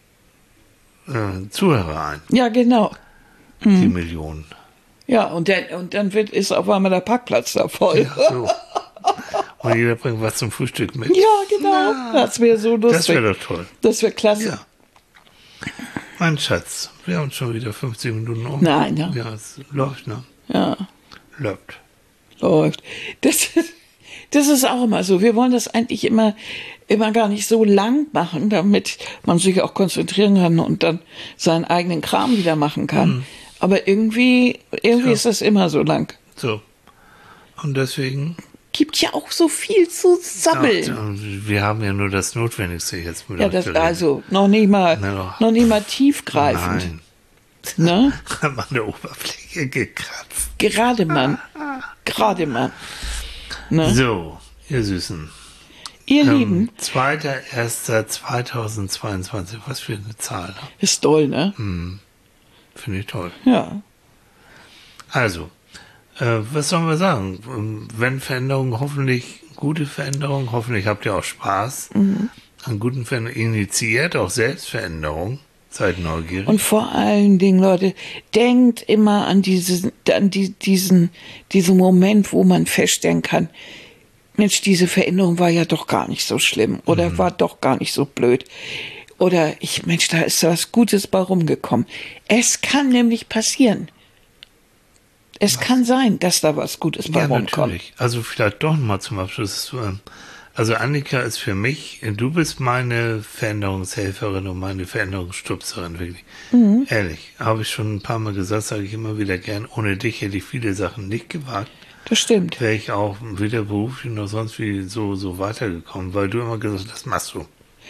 Zuhörer ein. Ja, genau. Die Millionen. Ja, und dann ist auf einmal der Parkplatz da voll. Ja, so. Und jeder bringt was zum Frühstück mit. Ja, genau. Das wäre so lustig. Das wäre doch toll. Das wäre klasse. Ja. Mein Schatz, wir haben schon wieder 50 Minuten um. Nein, ja. Ja, es läuft, ne? Ja. Läuft. Das ist auch immer so. Wir wollen das eigentlich immer gar nicht so lang machen, damit man sich auch konzentrieren kann und dann seinen eigenen Kram wieder machen kann. Aber irgendwie ist das immer so lang. So. Und deswegen... Gibt ja auch so viel zu sammeln. Ja, wir haben ja nur das Notwendigste jetzt mit. Ja, das also noch nicht mal tiefgreifend. Nein. Ne? Haben an der Oberfläche gekratzt. Gerade mal. Ne? So, ihr Süßen. Ihr Lieben. 2.1.2022, was für eine Zahl. Ist toll, ne? Finde ich toll. Ja. Also, was sollen wir sagen? Wenn Veränderungen, hoffentlich gute Veränderungen, hoffentlich habt ihr auch Spaß an guten Veränderungen, initiiert auch Selbstveränderung, seid neugierig. Und vor allen Dingen, Leute, denkt immer an diesen Moment, wo man feststellen kann, Mensch, diese Veränderung war ja doch gar nicht so schlimm oder war doch gar nicht so blöd. Oder Mensch, da ist was Gutes bei rumgekommen. Es kann nämlich passieren. Es kann sein, dass da was Gutes bei rumkommt. Natürlich. Also vielleicht doch mal zum Abschluss. Also Annika ist für mich, du bist meine Veränderungshelferin und meine Veränderungsstupserin, wirklich. Ehrlich, habe ich schon ein paar Mal gesagt, sage ich immer wieder gern, ohne dich hätte ich viele Sachen nicht gewagt. Das stimmt. Wäre ich auch weder beruflich noch sonst wie so weitergekommen, weil du immer gesagt hast, das machst du.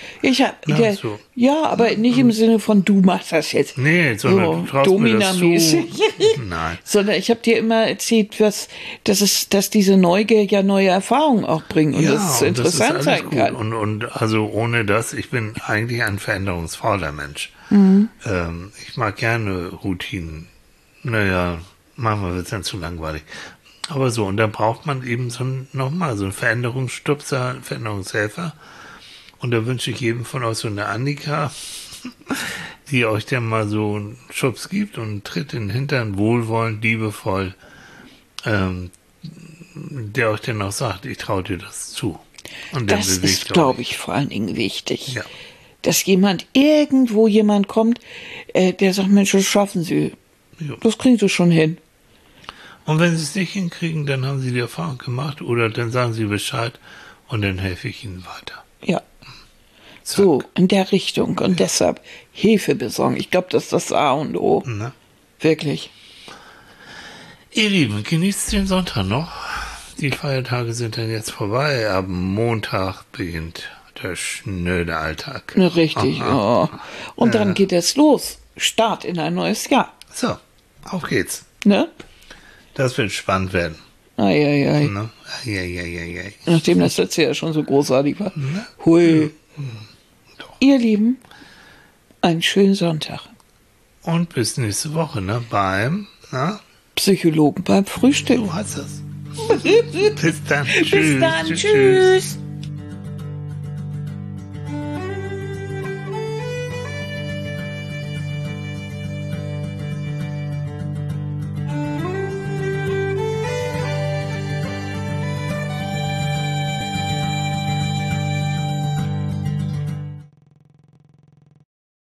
Aber nicht im Sinne von, du machst das jetzt. Nee, sondern so Domina-mäßig. Nein. Sondern ich habe dir immer erzählt, dass diese Neugier ja neue Erfahrungen auch bringen und das interessant sein kann. Und also ohne das, ich bin eigentlich ein veränderungsfauler Mensch. Ich mag gerne Routinen. Naja, manchmal wird es dann zu langweilig. Aber so, und dann braucht man eben so einen Veränderungsstupser, einen Veränderungshelfer. Und da wünsche ich jedem von euch so eine Annika, die euch dann mal so einen Schubs gibt und einen Tritt in den Hintern, wohlwollend, liebevoll, der euch dann auch sagt, ich traue dir das zu. Und das ist, glaube ich, vor allen Dingen wichtig. Ja. Dass jemand kommt, der sagt, Mensch, das schaffen Sie. Jo. Das kriegen Sie schon hin. Und wenn Sie es nicht hinkriegen, dann haben Sie die Erfahrung gemacht oder dann sagen Sie Bescheid und dann helfe ich Ihnen weiter. Ja. So, in der Richtung. Und deshalb Hilfe besorgen. Ich glaube, das ist das A und O. Na? Wirklich. Ihr Lieben, genießt den Sonntag noch. Die Feiertage sind dann jetzt vorbei. Ab Montag beginnt der schnöde Alltag. Richtig. Oh. Und dann geht es los. Start in ein neues Jahr. So, auf geht's. Ne? Das wird spannend werden. Eieiei. Ne? Eieiei. Nachdem das letzte Jahr schon so großartig war. Hui. Ihr Lieben, einen schönen Sonntag. Und bis nächste Woche, ne? Beim Psychologen beim Frühstück. So heißt das. Bis dann. Bis dann. Tschüss.